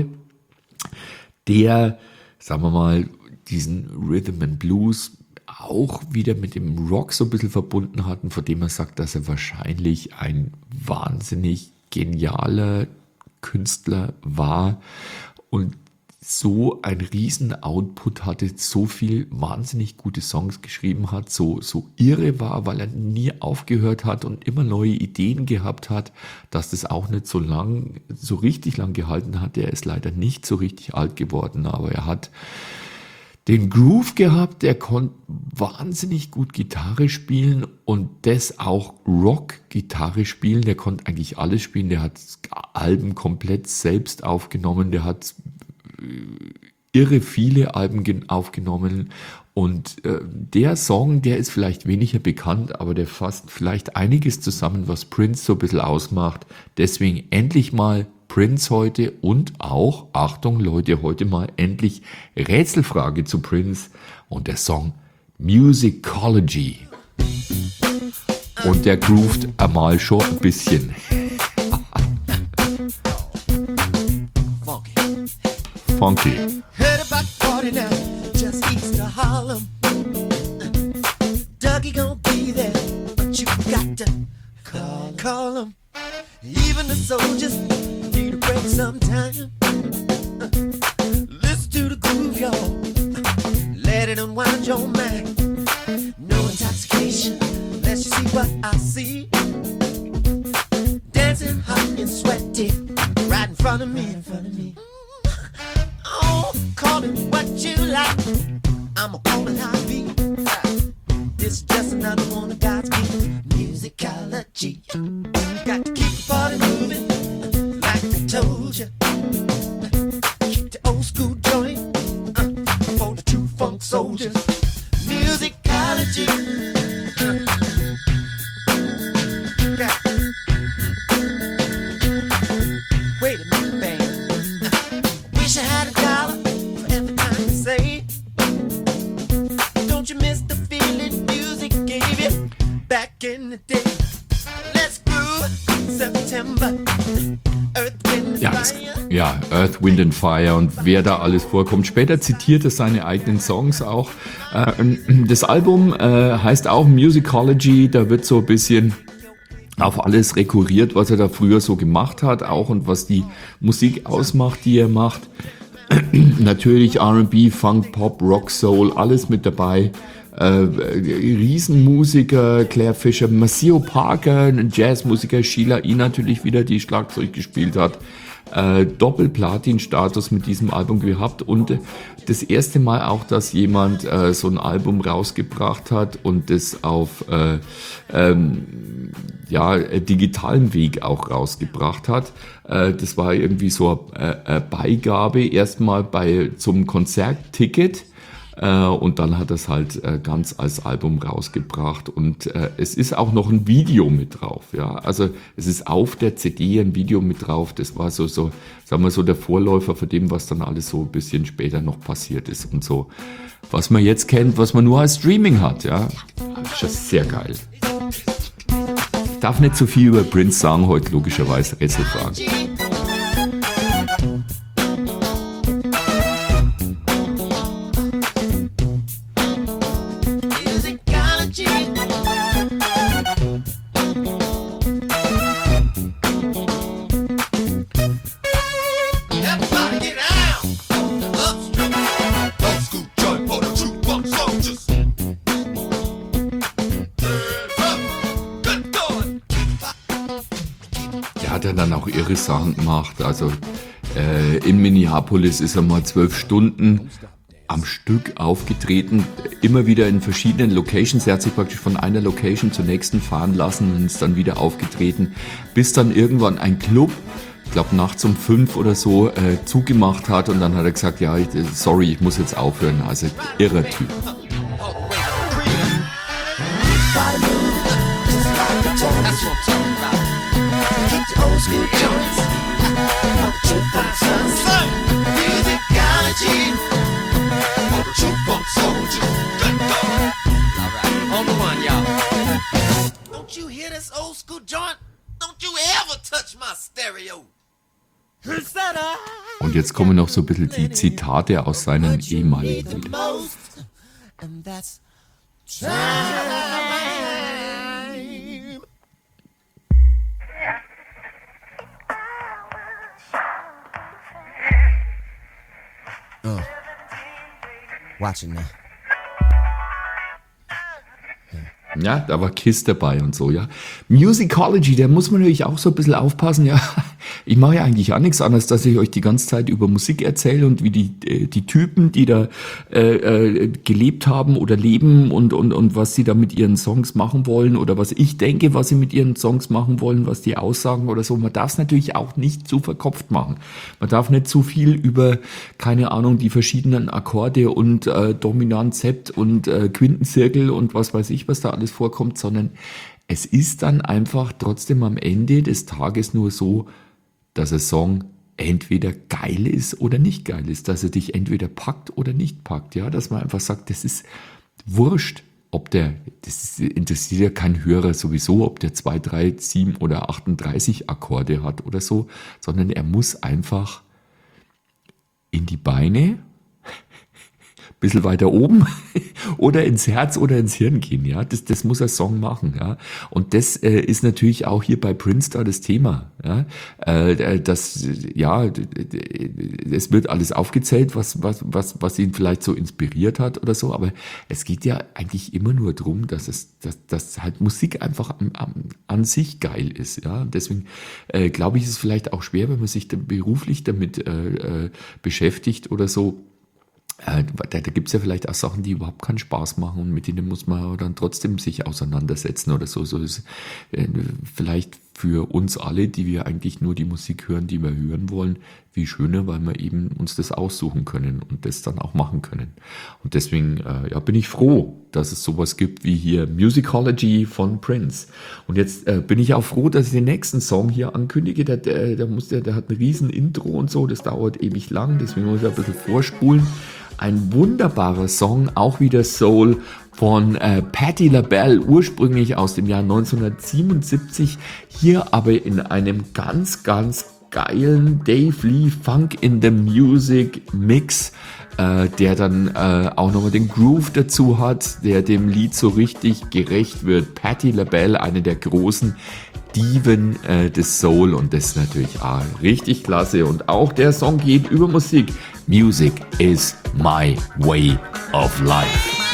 der, sagen wir mal, diesen Rhythm and Blues auch wieder mit dem Rock so ein bisschen verbunden hatten, von dem er sagt, dass er wahrscheinlich ein wahnsinnig genialer Künstler war und so ein riesen Output hatte, so viel wahnsinnig gute Songs geschrieben hat, so, so irre war, weil er nie aufgehört hat und immer neue Ideen gehabt hat, dass das auch nicht so lang, so richtig lang gehalten hat. Er ist leider nicht so richtig alt geworden, aber er hat den Groove gehabt, der konnte wahnsinnig gut Gitarre spielen und das auch Rock-Gitarre spielen. Der konnte eigentlich alles spielen. Der hat Alben komplett selbst aufgenommen. Der hat irre viele Alben aufgenommen. Und äh, der Song, der ist vielleicht weniger bekannt, aber der fasst vielleicht einiges zusammen, was Prince so ein bisschen ausmacht. Deswegen endlich mal Prince heute und auch, Achtung Leute, heute mal endlich Rätselfrage zu Prince und der Song Musicology. Und der groovt einmal schon ein bisschen. Funky. Heard about party now, just east of Harlem. Dougie gon' be there, but you got to call, call him. Even the soldiers need a break sometime. Listen to the groove, y'all. Let it unwind your mind. No intoxication, unless you see what I see. Dancing hot and sweaty, right in front of me, in front of me. Oh, call it what you like. I'ma call it how I be. This is just another one of God's gifts. Musicology. Got to keep the party moving, like I told you. Keep the old school joint uh, for the true funk soldiers. Musicology. Uh, yeah. Wait a minute, babe. Uh, wish I had a dollar for every time you say. back in the day. Let's go September. Earth, Wind, Ja, das, Fire. ja, Earth, Wind and Fire und wer da alles vorkommt. Später zitiert er seine eigenen Songs auch. Äh, Das Album äh, heißt auch Musicology, da wird so ein bisschen auf alles rekurriert, was er da früher so gemacht hat, auch und was die Musik ausmacht, die er macht. Natürlich R and B, Funk, Pop, Rock, Soul, alles mit dabei. Äh, Riesenmusiker, Claire Fisher, Maceo Parker, ein Jazzmusiker, Sheila E. natürlich wieder, die Schlagzeug gespielt hat. Äh, Doppel-Platin-Status mit diesem Album gehabt und äh, das erste Mal auch, dass jemand äh, so ein Album rausgebracht hat und das auf äh, ähm, ja, digitalen Weg auch rausgebracht hat. Äh, das war irgendwie so eine äh, Beigabe erstmal bei zum Konzertticket. Äh, und dann hat er es halt äh, ganz als Album rausgebracht und äh, es ist auch noch ein Video mit drauf, ja, also es ist auf der C D ein Video mit drauf, das war so, so, sagen wir so der Vorläufer von dem, was dann alles so ein bisschen später noch passiert ist und so, was man jetzt kennt, was man nur als Streaming hat, ja, ist schon sehr geil. Ich darf nicht so viel über Prince sagen heute, logischerweise Rätselfragen. Musicology. Everybody get out. Upstream. Old school joint for the true funk soldiers. Good going. Der hat ja dann auch irre Sachen gemacht. Also äh, in Minneapolis ist er mal zwölf Stunden am Stück aufgetreten, immer wieder in verschiedenen Locations. Er hat sich praktisch von einer Location zur nächsten fahren lassen und ist dann wieder aufgetreten, bis dann irgendwann ein Club, ich glaube nachts um fünf oder so, äh, zugemacht hat und dann hat er gesagt, ja, ich, sorry, ich muss jetzt aufhören. Also irrer Typ. That's what I'm talking about. Keep the old school joints. For the true funk sons. Musicology. For the true funk soldiers. Good going. Alright, on the one, y'all. Don't you hear this old school joint? Don't you ever touch my stereo. Und jetzt kommen noch so ein bisschen die Zitate aus seinen ehemaligen Liedern. And that's time. Oh. Watching now. Ja, da war Kiss dabei und so, ja. Musicology, da muss man natürlich auch so ein bisschen aufpassen, ja. Ich mache ja eigentlich auch nichts anderes, dass ich euch die ganze Zeit über Musik erzähle und wie die, die Typen, die da äh, äh, gelebt haben oder leben und, und, und was sie da mit ihren Songs machen wollen oder was ich denke, was sie mit ihren Songs machen wollen, was die aussagen oder so. Man darf es natürlich auch nicht zu verkopft machen. Man darf nicht zu viel über, keine Ahnung, die verschiedenen Akkorde und äh, Dominant, Sept und äh, Quintenzirkel und was weiß ich, was da alles vorkommt, sondern es ist dann einfach trotzdem am Ende des Tages nur so, dass ein Song entweder geil ist oder nicht geil ist, dass er dich entweder packt oder nicht packt, ja, dass man einfach sagt, das ist wurscht, ob der, das interessiert ja kein Hörer sowieso, ob der zwei, drei, sieben oder achtunddreißig Akkorde hat oder so, sondern er muss einfach in die Beine, bisschen weiter oben oder ins Herz oder ins Hirn gehen, ja, das, das muss ein Song machen, ja, und das äh, ist natürlich auch hier bei Prince da das Thema, ja, äh, das, ja, es wird alles aufgezählt, was, was, was, was ihn vielleicht so inspiriert hat oder so, aber es geht ja eigentlich immer nur darum, dass es, dass, dass halt Musik einfach an, an, an sich geil ist, ja, und deswegen äh, glaube ich, ist es vielleicht auch schwer, wenn man sich dann beruflich damit äh, äh, beschäftigt oder so. Äh, da da gibt es ja vielleicht auch Sachen, die überhaupt keinen Spaß machen und mit denen muss man dann trotzdem sich auseinandersetzen oder so. So ist äh, vielleicht für uns alle, die wir eigentlich nur die Musik hören, die wir hören wollen, wie schöner, weil wir eben uns das aussuchen können und das dann auch machen können. Und deswegen äh, ja, bin ich froh, dass es sowas gibt wie hier Musicology von Prince. Und jetzt äh, bin ich auch froh, dass ich den nächsten Song hier ankündige. Der, der, der, muss, der, der hat ein riesen Intro und so, das dauert ewig lang, deswegen muss ich ein bisschen vorspulen. Ein wunderbarer Song, auch wieder Soul, von äh, Patti LaBelle, ursprünglich aus dem Jahr neunzehnhundertsiebenundsiebzig, hier aber in einem ganz, ganz geilen Dave Lee Funk in the Music Mix, äh, der dann äh, auch nochmal den Groove dazu hat, der dem Lied so richtig gerecht wird. Patti LaBelle, eine der großen Diven äh, des Soul, und das ist natürlich ah, richtig klasse. Und auch der Song geht über Musik. Music is my way of life.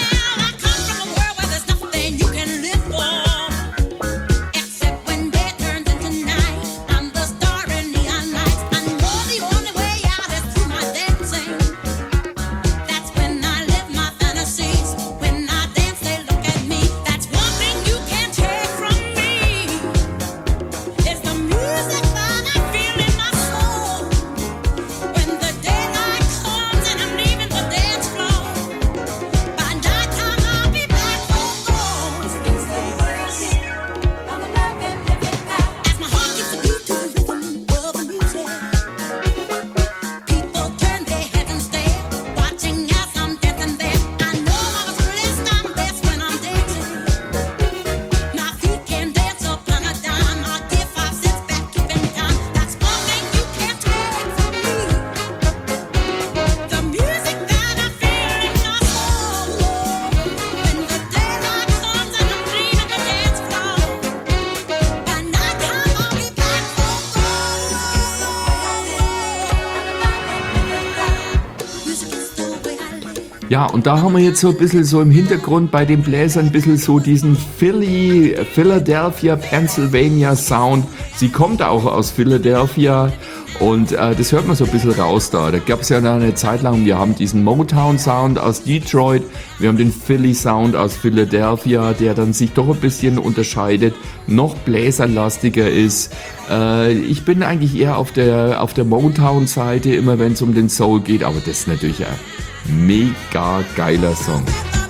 Ja, und da haben wir jetzt so ein bisschen so im Hintergrund bei den Bläsern ein bisschen so diesen Philly, Philadelphia, Pennsylvania Sound. Sie kommt auch aus Philadelphia und äh, das hört man so ein bisschen raus da. Da gab es ja noch eine Zeit lang, wir haben diesen Motown Sound aus Detroit, wir haben den Philly Sound aus Philadelphia, der dann sich doch ein bisschen unterscheidet, noch bläserlastiger ist. Äh, ich bin eigentlich eher auf der, auf der Motown-Seite, immer wenn es um den Soul geht, aber das ist natürlich ein mega geiler Song.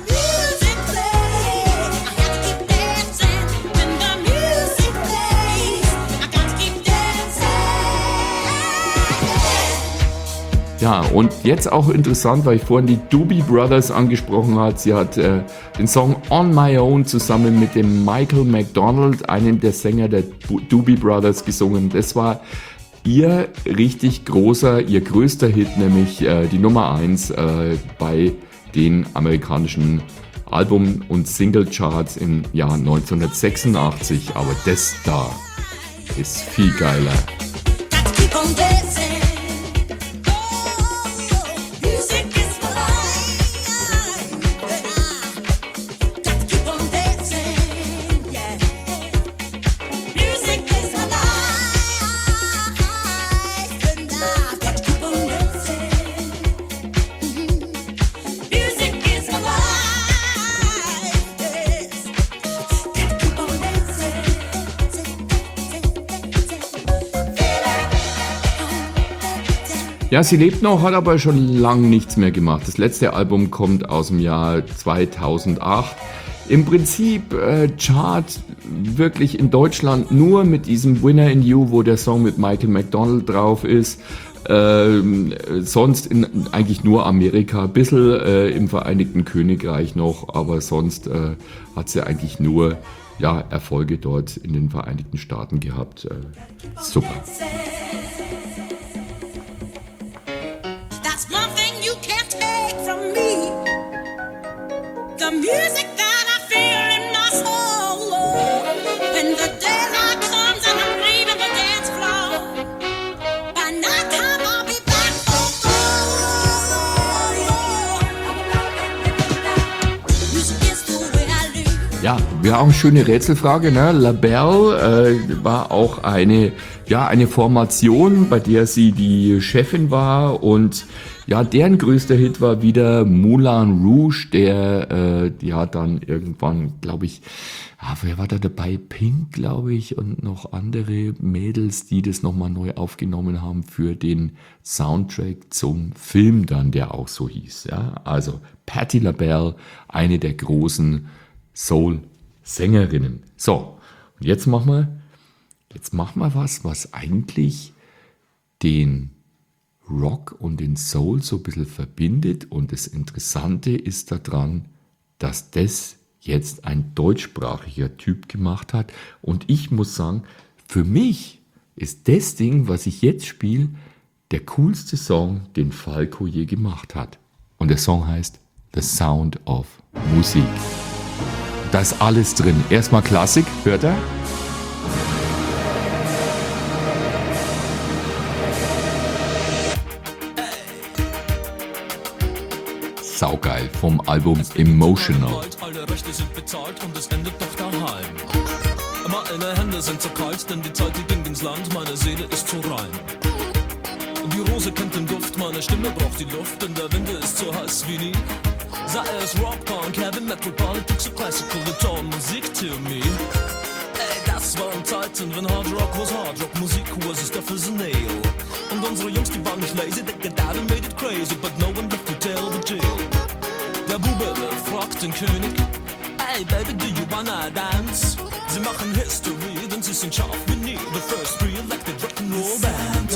Ja, und jetzt auch interessant, weil ich vorhin die Doobie Brothers angesprochen habe. Sie hat äh, den Song On My Own zusammen mit dem Michael McDonald, einem der Sänger der Doobie Brothers, gesungen. Das war ihr richtig großer, ihr größter Hit, nämlich äh, die Nummer eins äh, bei den amerikanischen Album- und Singlecharts im Jahr neunzehnhundertsechsundachtzig. Aber das da ist viel geiler. Ja, sie lebt noch, hat aber schon lange nichts mehr gemacht. Das letzte Album kommt aus dem Jahr zweitausendacht. Im Prinzip äh, Chart wirklich in Deutschland nur mit diesem Winner in You, wo der Song mit Michael McDonald drauf ist. Ähm, sonst in, eigentlich nur Amerika, ein bisschen äh, im Vereinigten Königreich noch, aber sonst äh, hat sie eigentlich nur ja, Erfolge dort in den Vereinigten Staaten gehabt. Äh, super. Music that I feel in my soul. When the daylight comes and I'm leaving the dance floor, by night time I'll be back for more. Music is the way I live. Ja, wir haben eine schöne Rätselfrage. Ne? LaBelle äh, war auch eine, ja, eine Formation, bei der sie die Chefin war, und ja, deren größter Hit war wieder Moulin Rouge, der äh, ja dann irgendwann, glaube ich, ah, wer war da dabei? Pink, glaube ich, und noch andere Mädels, die das nochmal neu aufgenommen haben für den Soundtrack zum Film dann, der auch so hieß. Ja? Also Patti LaBelle, eine der großen Soul-Sängerinnen. So, und jetzt machen wir, jetzt machen wir was, was eigentlich den Rock und den Soul so ein bisschen verbindet, und das Interessante ist daran, dass das jetzt ein deutschsprachiger Typ gemacht hat. Und ich muss sagen, für mich ist das Ding, was ich jetzt spiele, der coolste Song, den Falco je gemacht hat. Und der Song heißt The Sound of Musik. Da ist alles drin. Erstmal Klassik, hört er? Saugeil vom Album Emotional. Alle Rechte sind bezahlt und es endet doch daheim. Meine Hände sind so kalt, denn die Zeit die ging ins Land, meine Seele ist so rein. Die Rose kennt den Duft, meine Stimme braucht die Luft, denn der Wind ist so heiß wie nie. Sei es Rock, Punk, Heavy Metal, Politics or Classical, it's all Musik to me. Ey, das waren Zeiten, wenn Hard Rock was Hard Rock, Musik was as tough as a nail. Und unsere Jungs, die waren nicht lazy, they got out and made it crazy, but no one left to tell the tale. Der Bube fragt den König, hey baby, do you wanna dance? Sie machen History, denn sie sind scharf wie nie, the first re-elected Rock'n'Roll Band.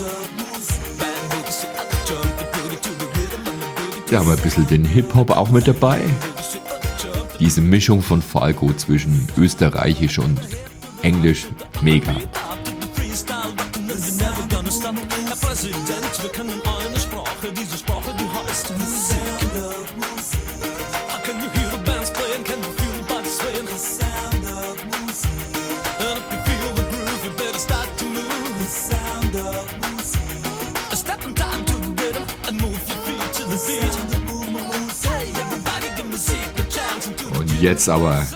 Ja, aber ein bisschen den Hip-Hop auch mit dabei. Diese Mischung von Falco zwischen österreichisch und englisch, mega. Herr Präsident, wir kennen eine Sprache, diese Sprache, die heißt Musik. How can you hear the bands playing, can you feel the bodies swaying? The sound of music. And if you feel the groove, you better start to move. The sound of music. Step in time to the rhythm and move your feet to the beat. Hey, everybody give music a chance. Und jetzt aber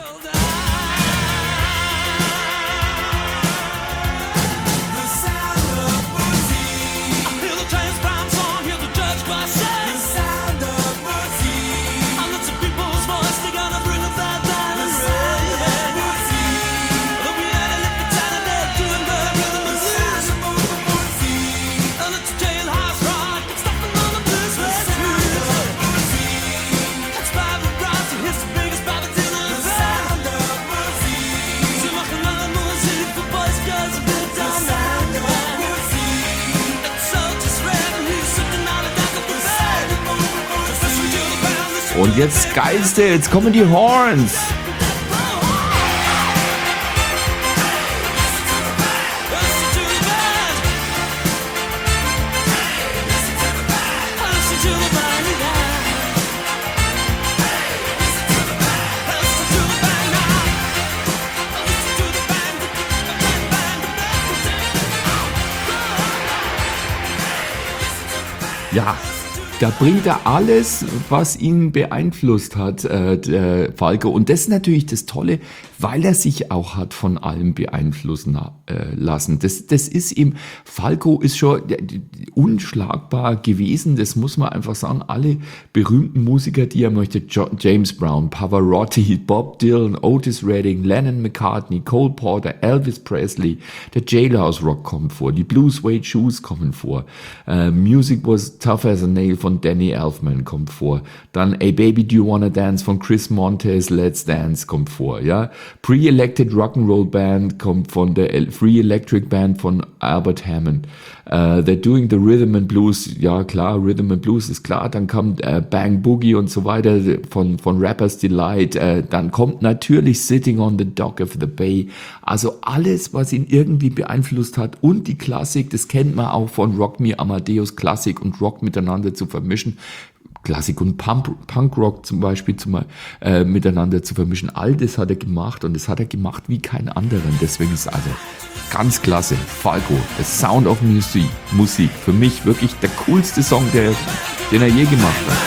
Und jetzt das Geilste, jetzt kommen die Horns. Ja, da bringt er alles, was ihn beeinflusst hat, äh, der Falco. Und das ist natürlich das Tolle, weil er sich auch hat von allem beeinflussen äh, lassen. Das, das ist ihm, Falco ist schon unschlagbar gewesen, das muss man einfach sagen. Alle berühmten Musiker, die er möchte, jo- James Brown, Pavarotti, Bob Dylan, Otis Redding, Lennon McCartney, Cole Porter, Elvis Presley, der Jailhouse Rock kommt vor, die Blue Suede Shoes kommen vor, äh, Music Was Tough as a Nail von Danny Elfman kommt vor, dann A Baby Do You Wanna Dance von Chris Montez, Let's Dance kommt vor, ja, Pre-Elected Rock'n'Roll Band kommt von der Free Electric Band von Albert Hammond, uh, They're Doing the Rhythm and Blues, ja klar, Rhythm and Blues ist klar, dann kommt uh, Bang Boogie und so weiter von, von Rapper's Delight, uh, dann kommt natürlich Sitting on the Dock of the Bay, also alles, was ihn irgendwie beeinflusst hat und die Klassik, das kennt man auch von Rock Me Amadeus, Klassik und Rock miteinander zu vermischen, Klassik und Punk, Punkrock zum Beispiel zum, äh, miteinander zu vermischen. All das hat er gemacht und das hat er gemacht wie kein anderen. Deswegen ist also ganz klasse. Falco, The Sound of Music, Musik. Für mich wirklich der coolste Song, der, den er je gemacht hat.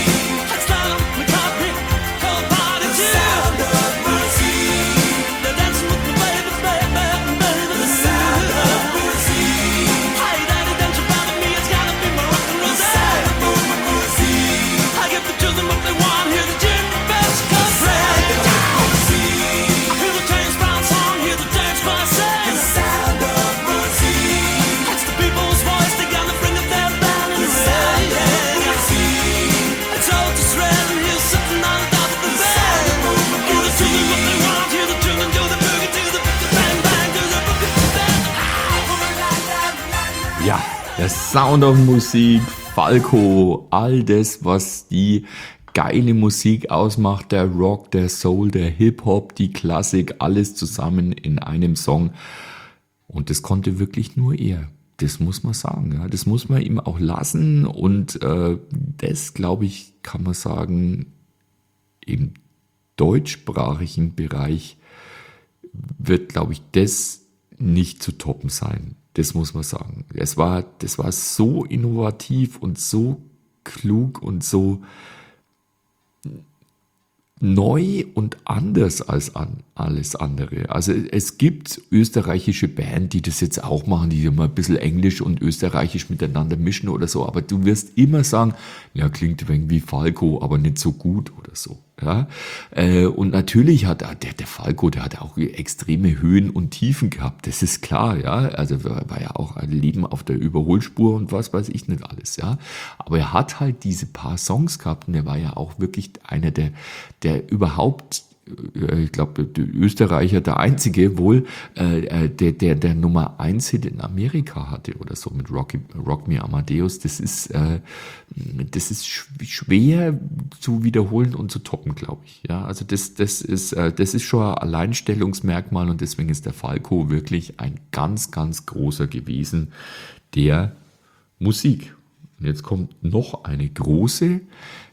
Dance Der Sound of Musik, Falco, all das, was die geile Musik ausmacht, der Rock, der Soul, der Hip-Hop, die Klassik, alles zusammen in einem Song. Und das konnte wirklich nur er. Das muss man sagen. Ja. Das muss man ihm auch lassen. Und äh, das, glaube ich, kann man sagen, im deutschsprachigen Bereich wird, glaube ich, das nicht zu toppen sein. Das muss man sagen. Es war, das war so innovativ und so klug und so neu und anders als an alles andere. Also es gibt österreichische Band, die das jetzt auch machen, die immer ein bisschen Englisch und Österreichisch miteinander mischen oder so, aber du wirst immer sagen, ja, klingt ein wenig wie Falco, aber nicht so gut oder so. Ja, äh, und natürlich hat der, der Falco, der hat auch extreme Höhen und Tiefen gehabt, das ist klar, ja, also war ja auch ein Leben auf der Überholspur und was weiß ich nicht alles, ja, aber er hat halt diese paar Songs gehabt und er war ja auch wirklich einer der, der überhaupt, ich glaube, der Österreicher, der einzige wohl, äh, der, der, der Nummer eins Hit in Amerika hatte oder so mit Rocky, Rock Me Amadeus. Das ist, äh, das ist schwer zu wiederholen und zu toppen, glaube ich. Ja, also das, das ist, äh, das ist schon ein Alleinstellungsmerkmal und deswegen ist der Falco wirklich ein ganz, ganz großer gewesen der Musik. Und jetzt kommt noch eine große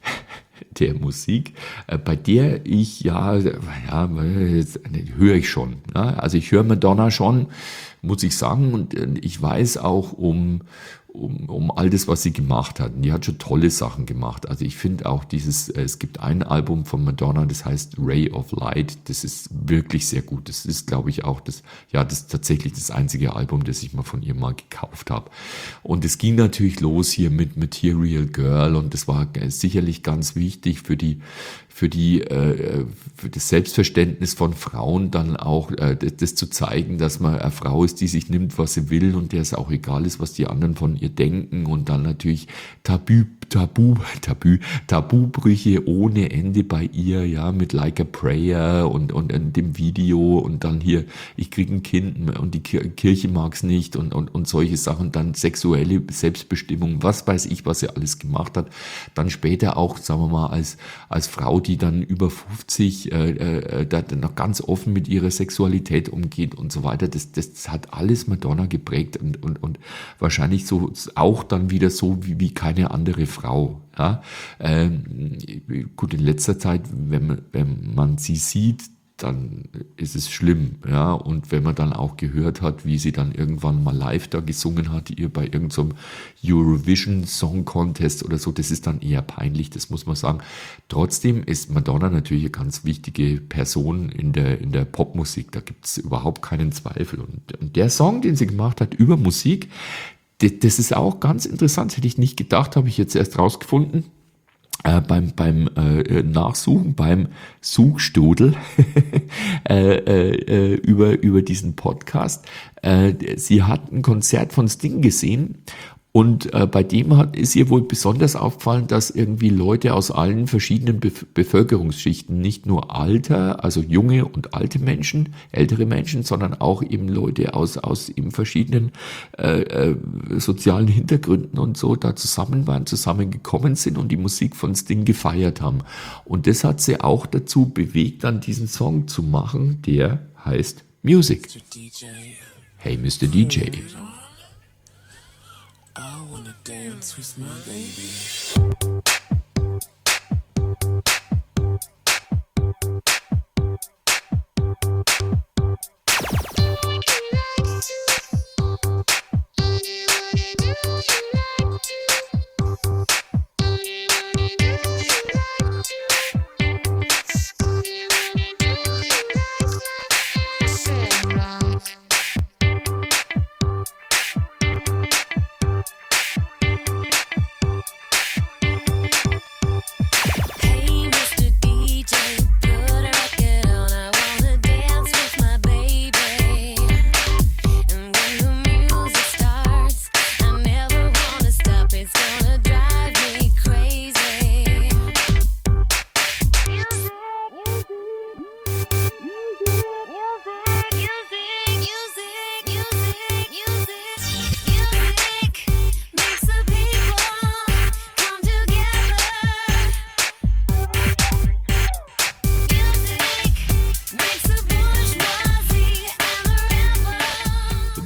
der Musik, äh, bei der ich ja, ja jetzt, höre ich schon. Ja? Also ich höre Madonna schon, muss ich sagen, und äh, ich weiß auch um, um, um all das, was sie gemacht hat. Und die hat schon tolle Sachen gemacht. Also ich finde auch dieses, äh, es gibt ein Album von Madonna, das heißt Ray of Light, das ist wirklich sehr gut. Das ist, glaube ich, auch das, ja, das ist tatsächlich das einzige Album, das ich mal von ihr mal gekauft habe. Und es ging natürlich los hier mit Material Girl und das war sicherlich ganz wichtig für die, für die, äh, für das Selbstverständnis von Frauen dann auch, äh, das, das zu zeigen, dass man eine Frau ist, die sich nimmt, was sie will und der es auch egal ist, was die anderen von ihr denken und dann natürlich Tabu, Tabu, Tabu, Tabubrüche ohne Ende bei ihr, ja, mit Like a Prayer und, und, und dem Video und dann hier, ich kriege ein Kind und die Kirche mag's nicht und, und, und solche Sachen, dann sexuelle Selbstbestimmung, was weiß ich, was sie alles gemacht hat, dann später auch, sagen wir mal, als, als Frau, die dann über fünfzig äh, äh, da noch ganz offen mit ihrer Sexualität umgeht und so weiter, das, das hat alles Madonna geprägt und, und, und wahrscheinlich so auch dann wieder so wie, wie keine andere Frau. Ja? Ähm, gut, in letzter Zeit, wenn man, wenn man sie sieht, dann ist es schlimm, ja, und wenn man dann auch gehört hat, wie sie dann irgendwann mal live da gesungen hat, ihr bei irgendeinem so Eurovision Song Contest oder so, das ist dann eher peinlich, das muss man sagen. Trotzdem ist Madonna natürlich eine ganz wichtige Person in der, in der Popmusik, da gibt es überhaupt keinen Zweifel. Und, und der Song, den sie gemacht hat über Musik, das, das ist auch ganz interessant, hätte ich nicht gedacht, habe ich jetzt erst rausgefunden. Äh, beim beim äh, Nachsuchen, beim Suchstudel äh, äh, über über diesen Podcast. Äh, sie hat ein Konzert von Sting gesehen und äh, bei dem hat, ist ihr wohl besonders aufgefallen, dass irgendwie Leute aus allen verschiedenen Bef- Bevölkerungsschichten, nicht nur Alter, also junge und alte Menschen, ältere Menschen, sondern auch eben Leute aus aus eben verschiedenen äh, äh, sozialen Hintergründen und so da zusammen waren, zusammengekommen sind und die Musik von Sting gefeiert haben. Und das hat sie auch dazu bewegt, dann diesen Song zu machen, der heißt Music. Hey Mister D J. I wanna dance with my baby.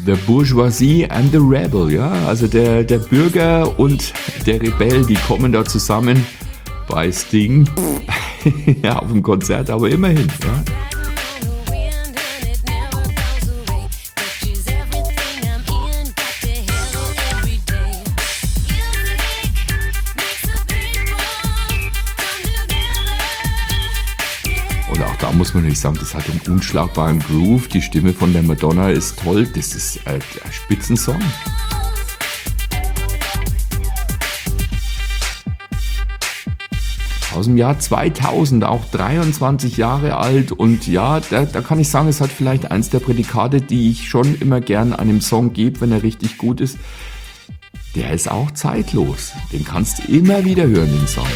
The Bourgeoisie and the Rebel, ja, also der, der Bürger und der Rebell, die kommen da zusammen bei Sting, ja, auf dem Konzert, aber immerhin, ja. Und auch da muss man natürlich sagen, das hat einen unschlagbaren Groove. Die Stimme von der Madonna ist toll. Das ist ein Spitzensong. Aus dem Jahr zweitausend, auch dreiundzwanzig Jahre alt. Und ja, da, da kann ich sagen, es hat vielleicht eins der Prädikate, die ich schon immer gern einem Song gebe, wenn er richtig gut ist. Der ist auch zeitlos. Den kannst du immer wieder hören, den Song.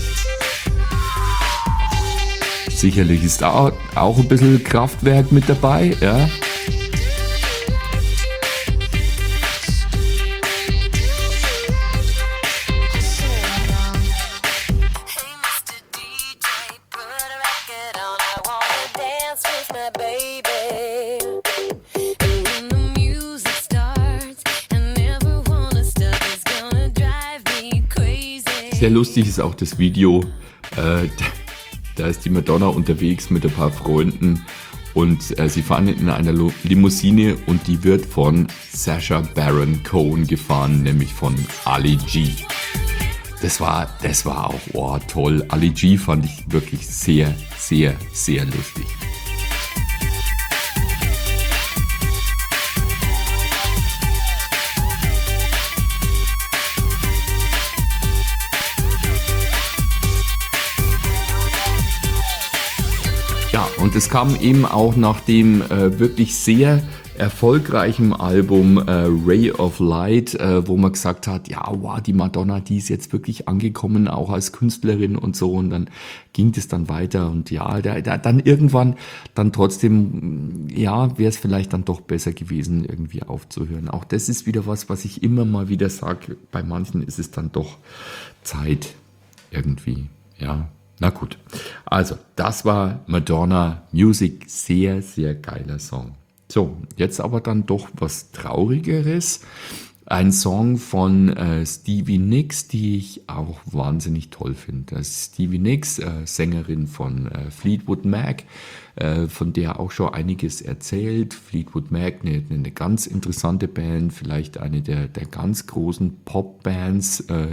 Sicherlich ist da auch ein bisschen Kraftwerk mit dabei, ja. Sehr lustig ist auch das Video. Äh, Da ist die Madonna unterwegs mit ein paar Freunden und äh, sie fahren in einer Limousine und die wird von Sacha Baron Cohen gefahren, nämlich von Ali G. Das war, das war auch oh, toll. Ali G fand ich wirklich sehr, sehr, sehr lustig. Ja, und es kam eben auch nach dem äh, wirklich sehr erfolgreichen Album äh, Ray of Light, äh, wo man gesagt hat, ja, wow, die Madonna, die ist jetzt wirklich angekommen, auch als Künstlerin und so. Und dann ging das dann weiter und ja, da, da, dann irgendwann dann trotzdem, ja, wäre es vielleicht dann doch besser gewesen, irgendwie aufzuhören. Auch das ist wieder was, was ich immer mal wieder sage, bei manchen ist es dann doch Zeit irgendwie, ja. Na gut, also das war Madonna Music, sehr, sehr geiler Song. So, jetzt aber dann doch was Traurigeres. Ein Song von äh, Stevie Nicks, die ich auch wahnsinnig toll finde. Das ist Stevie Nicks, äh, Sängerin von äh, Fleetwood Mac, äh, von der auch schon einiges erzählt. Fleetwood Mac, eine, eine ganz interessante Band, vielleicht eine der, der ganz großen Popbands, äh,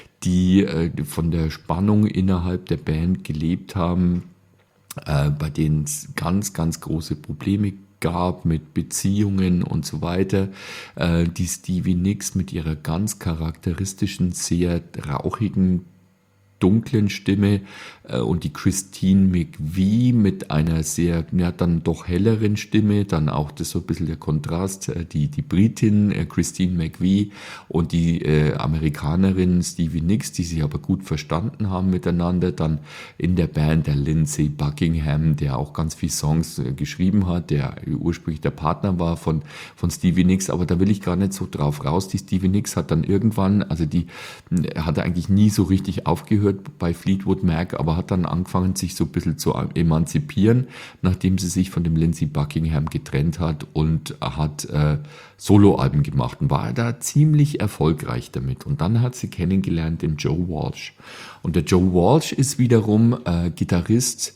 die äh, von der Spannung innerhalb der Band gelebt haben, äh, bei denen es ganz, ganz große Probleme gab mit Beziehungen und so weiter. Äh, die Stevie Nicks mit ihrer ganz charakteristischen, sehr rauchigen, dunklen Stimme äh, und die Christine McVie mit einer sehr, ja, dann doch helleren Stimme, dann auch das so ein bisschen der Kontrast, äh, die, die Britin äh, Christine McVie und die äh, Amerikanerin Stevie Nicks, die sich aber gut verstanden haben miteinander, dann in der Band der Lindsey Buckingham, der auch ganz viele Songs äh, geschrieben hat, der ursprünglich der Partner war von, von Stevie Nicks, aber da will ich gar nicht so drauf raus. Die Stevie Nicks hat dann irgendwann, also die äh, hatte eigentlich nie so richtig aufgehört bei Fleetwood Mac, aber hat dann angefangen, sich so ein bisschen zu emanzipieren, nachdem sie sich von dem Lindsey Buckingham getrennt hat und hat äh, Soloalben gemacht und war da ziemlich erfolgreich damit. Und dann hat sie kennengelernt den Joe Walsh. Und der Joe Walsh ist wiederum äh, Gitarrist,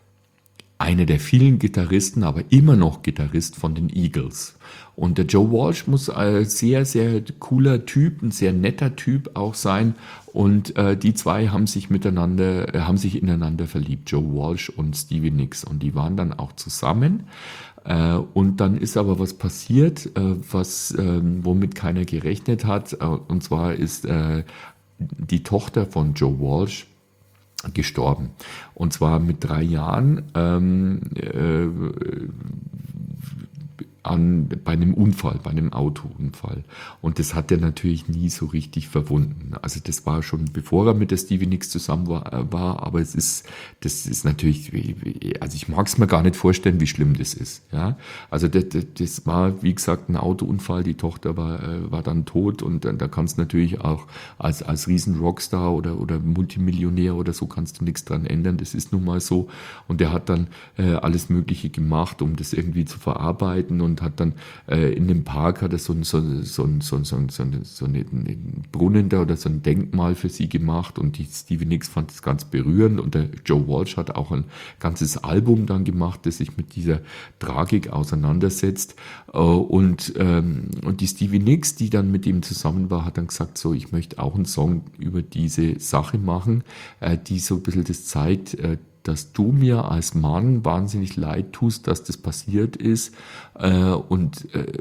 einer der vielen Gitarristen, aber immer noch Gitarrist von den Eagles. Und der Joe Walsh muss ein sehr, sehr cooler Typ, ein sehr netter Typ auch sein. Und äh, die zwei haben sich miteinander, äh, haben sich ineinander verliebt, Joe Walsh und Stevie Nicks. Und die waren dann auch zusammen. Äh, und dann ist aber was passiert, äh, was, äh, womit keiner gerechnet hat. Äh, und zwar ist äh, die Tochter von Joe Walsh gestorben. Und zwar mit drei Jahren ähm, äh, an, bei einem Unfall, bei einem Autounfall. Und das hat er natürlich nie so richtig verwunden. Also das war schon, bevor er mit der Stevie Nicks zusammen war, war aber es ist, das ist natürlich, also ich mag es mir gar nicht vorstellen, wie schlimm das ist. Ja, also das, das war, wie gesagt, ein Autounfall, die Tochter war, war dann tot und da kannst du natürlich auch als, als riesen Rockstar oder, oder Multimillionär oder so kannst du nichts dran ändern, das ist nun mal so. Und er hat dann äh, alles Mögliche gemacht, um das irgendwie zu verarbeiten und und hat dann äh, in dem Park hat er so, so, so, so, so, so, so einen Brunnen da oder so ein Denkmal für sie gemacht und die Stevie Nicks fand das ganz berührend und der Joe Walsh hat auch ein ganzes Album dann gemacht, das sich mit dieser Tragik auseinandersetzt äh, und, ähm, und die Stevie Nicks, die dann mit ihm zusammen war, hat dann gesagt, so, ich möchte auch einen Song über diese Sache machen, äh, die so ein bisschen das zeigt, äh, dass du mir als Mann wahnsinnig leid tust, dass das passiert ist äh, und, äh,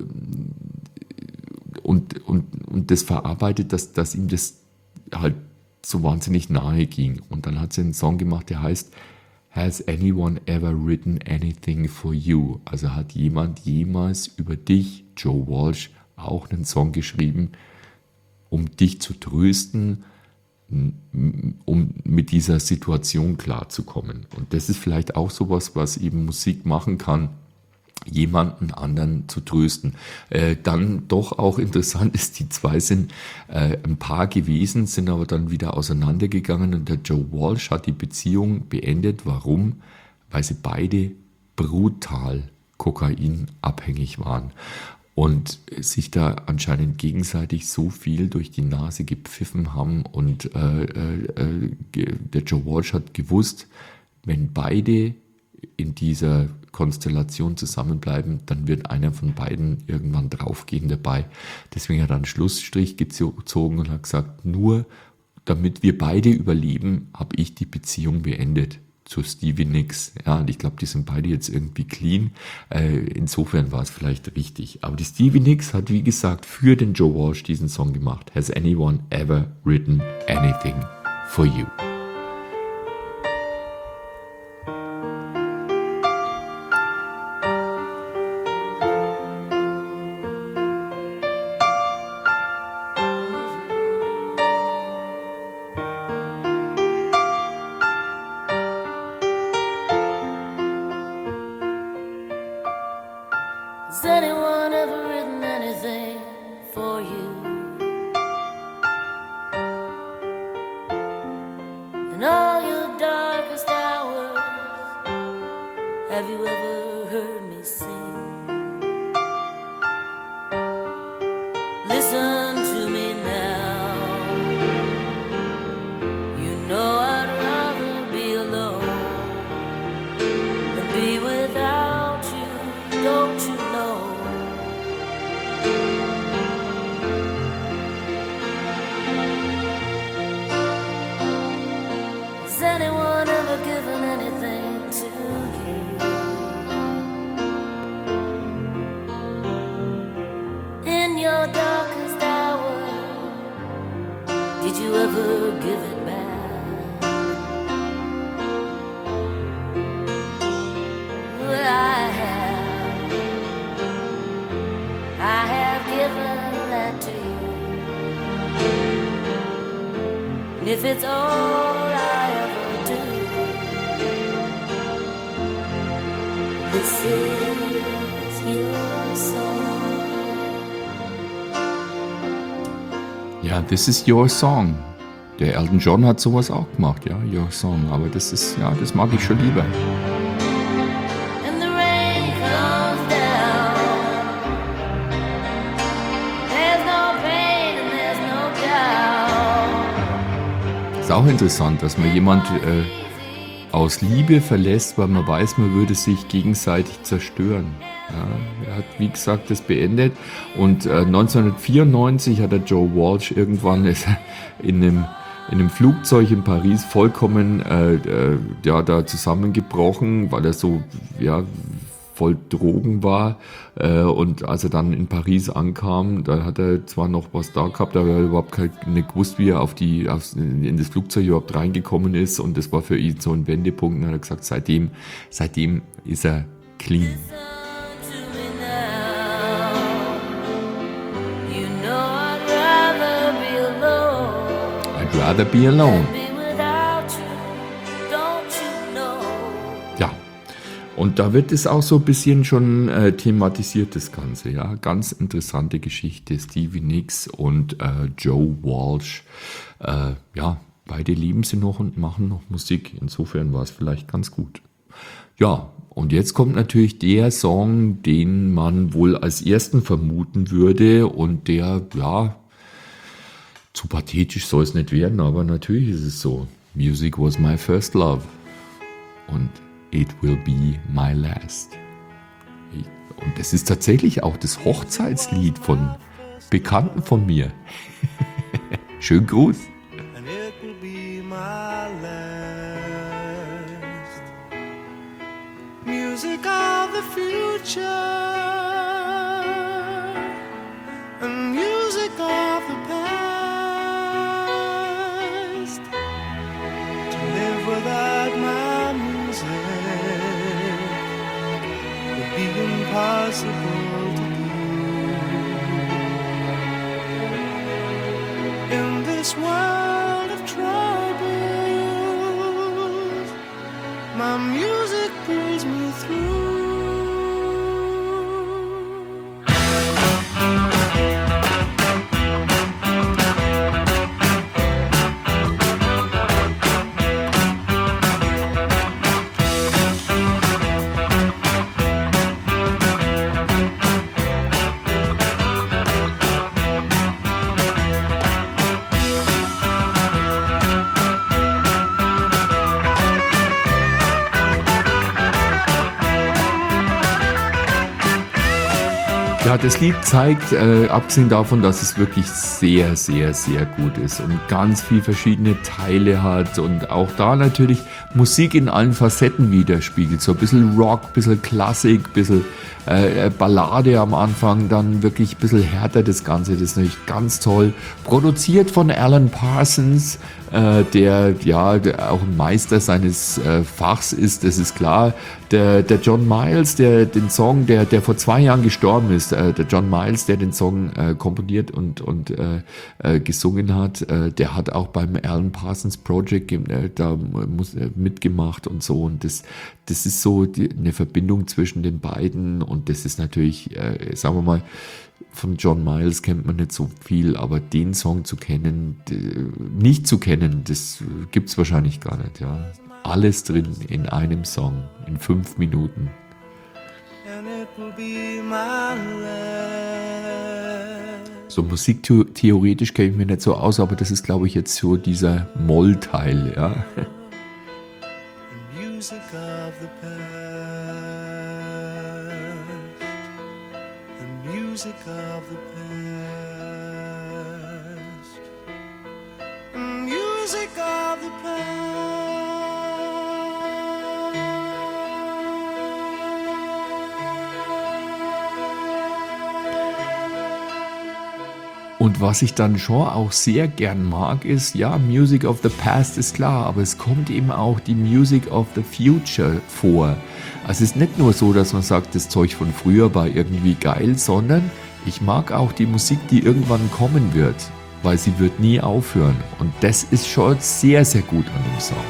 und, und, und das verarbeitet, dass, dass ihm das halt so wahnsinnig nahe ging. Und dann hat sie einen Song gemacht, der heißt Has anyone ever written anything for you? Also hat jemand jemals über dich, Joe Walsh, auch einen Song geschrieben, um dich zu trösten, um mit dieser Situation klarzukommen. Und das ist vielleicht auch sowas, was eben Musik machen kann, jemanden anderen zu trösten. Äh, dann doch auch interessant ist, die zwei sind äh, ein Paar gewesen, sind aber dann wieder auseinandergegangen und der Joe Walsh hat die Beziehung beendet. Warum? Weil sie beide brutal kokainabhängig waren und sich da anscheinend gegenseitig so viel durch die Nase gepfiffen haben und äh, äh, der Joe Walsh hat gewusst, wenn beide in dieser Konstellation zusammenbleiben, dann wird einer von beiden irgendwann draufgehen dabei. Deswegen hat er einen Schlussstrich gezogen und hat gesagt, nur damit wir beide überleben, habe ich die Beziehung beendet zu Stevie Nicks. Ja, und ich glaube, die sind beide jetzt irgendwie clean. Äh, insofern war es vielleicht richtig. Aber die Stevie Nicks hat, wie gesagt, für den Joe Walsh diesen Song gemacht. Has anyone ever written anything for you? Has anyone ever written anything for you? In all your darkest hours, have you ever heard me sing? Listen to me now. You know I'd rather be alone than be without you, don't you? Has anyone ever given anything to you? In your darkest hour, did you ever give it back? Well, I have. I have given that to you. And if it's all I ever do, this is your song. Ja, this is your song. Der Elton John hat sowas auch gemacht, ja, your song. Aber das ist, ja, das mag ich schon lieber. And the rain comes down. There's no pain and there's no doubt. Ist auch interessant, dass man jemand äh, aus Liebe verlässt, weil man weiß, man würde sich gegenseitig zerstören. Ja, er hat, wie gesagt, das beendet und äh, neunzehnhundertvierundneunzig hat der Joe Walsh irgendwann ist er in einem, in einem Flugzeug in Paris vollkommen äh, äh, ja, da zusammengebrochen, weil er so ja, voll Drogen war äh, und als er dann in Paris ankam, da hat er zwar noch was da gehabt, aber er hat überhaupt nicht gewusst, wie er auf die, auf, in das Flugzeug überhaupt reingekommen ist und das war für ihn so ein Wendepunkt und dann hat er gesagt, seitdem, seitdem ist er clean. I'd rather be alone. Ja, und da wird es auch so ein bisschen schon äh, thematisiert, das Ganze. Ja, ganz interessante Geschichte. Stevie Nicks und äh, Joe Walsh. Äh, ja, beide leben sie noch und machen noch Musik. Insofern war es vielleicht ganz gut. Ja, und jetzt kommt natürlich der Song, den man wohl als ersten vermuten würde und der, ja, zu pathetisch soll es nicht werden, aber natürlich ist es so. Music was my first love und it will be my last. Und das ist tatsächlich auch das Hochzeitslied von Bekannten von mir. Schönen Gruß. And it will be my last. Music of the future and music of the past. To live without my music would be impossible to do. In this world of troubles, my music pulls me through. Ja, das Lied zeigt, äh, abgesehen davon, dass es wirklich sehr, sehr, sehr gut ist und ganz viele verschiedene Teile hat und auch da natürlich Musik in allen Facetten widerspiegelt. So ein bisschen Rock, ein bisschen Klassik, ein bisschen äh, Ballade am Anfang, dann wirklich ein bisschen härter das Ganze. Das ist natürlich ganz toll. Produziert von Alan Parsons, äh, der ja der auch ein Meister seines äh, Fachs ist, das ist klar. Der, der John Miles, der den Song, der, der vor zwei Jahren gestorben ist, äh, der John Miles, der den Song äh, komponiert und, und äh, äh, gesungen hat, äh, der hat auch beim Alan Parsons Project äh, da muss, äh, mitgemacht und so. Und das, das ist so die, eine Verbindung zwischen den beiden. Und das ist natürlich, äh, sagen wir mal, von John Miles kennt man nicht so viel, aber den Song zu kennen, nicht zu kennen, das gibt's wahrscheinlich gar nicht, ja. Alles drin in einem Song, in fünf Minuten. And it will be my last. So musiktheoretisch kenne ich mich nicht so aus, aber das ist, glaube ich, jetzt so dieser Mollteil, ja. The music of the past. The music of the past. The music of the past. Und was ich dann schon auch sehr gern mag, ist, ja, Music of the Past ist klar, aber es kommt eben auch die Music of the Future vor. Also es ist nicht nur so, dass man sagt, das Zeug von früher war irgendwie geil, sondern ich mag auch die Musik, die irgendwann kommen wird, weil sie wird nie aufhören. Und das ist schon sehr, sehr gut an dem Song.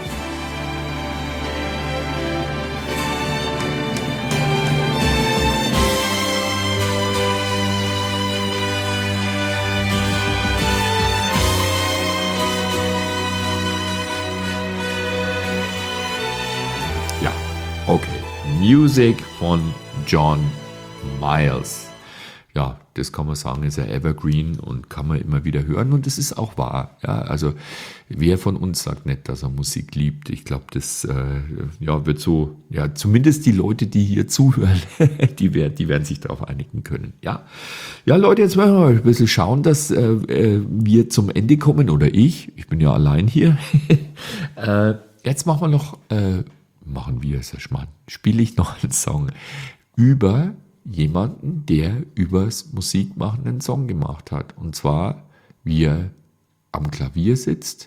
Okay, Music von John Miles. Ja, das kann man sagen, ist ja evergreen und kann man immer wieder hören und das ist auch wahr. Ja, also wer von uns sagt nicht, dass er Musik liebt? Ich glaube, das äh, ja, wird so, ja, zumindest die Leute, die hier zuhören, die, werden, die werden sich darauf einigen können. Ja, ja, Leute, jetzt werden wir mal ein bisschen schauen, dass äh, wir zum Ende kommen oder ich, ich bin ja allein hier. äh, jetzt machen wir noch... Äh, machen wir es, Herr Schmarrn, spiele ich noch einen Song über jemanden, der übers Musikmachen einen Song gemacht hat. Und zwar, wie er am Klavier sitzt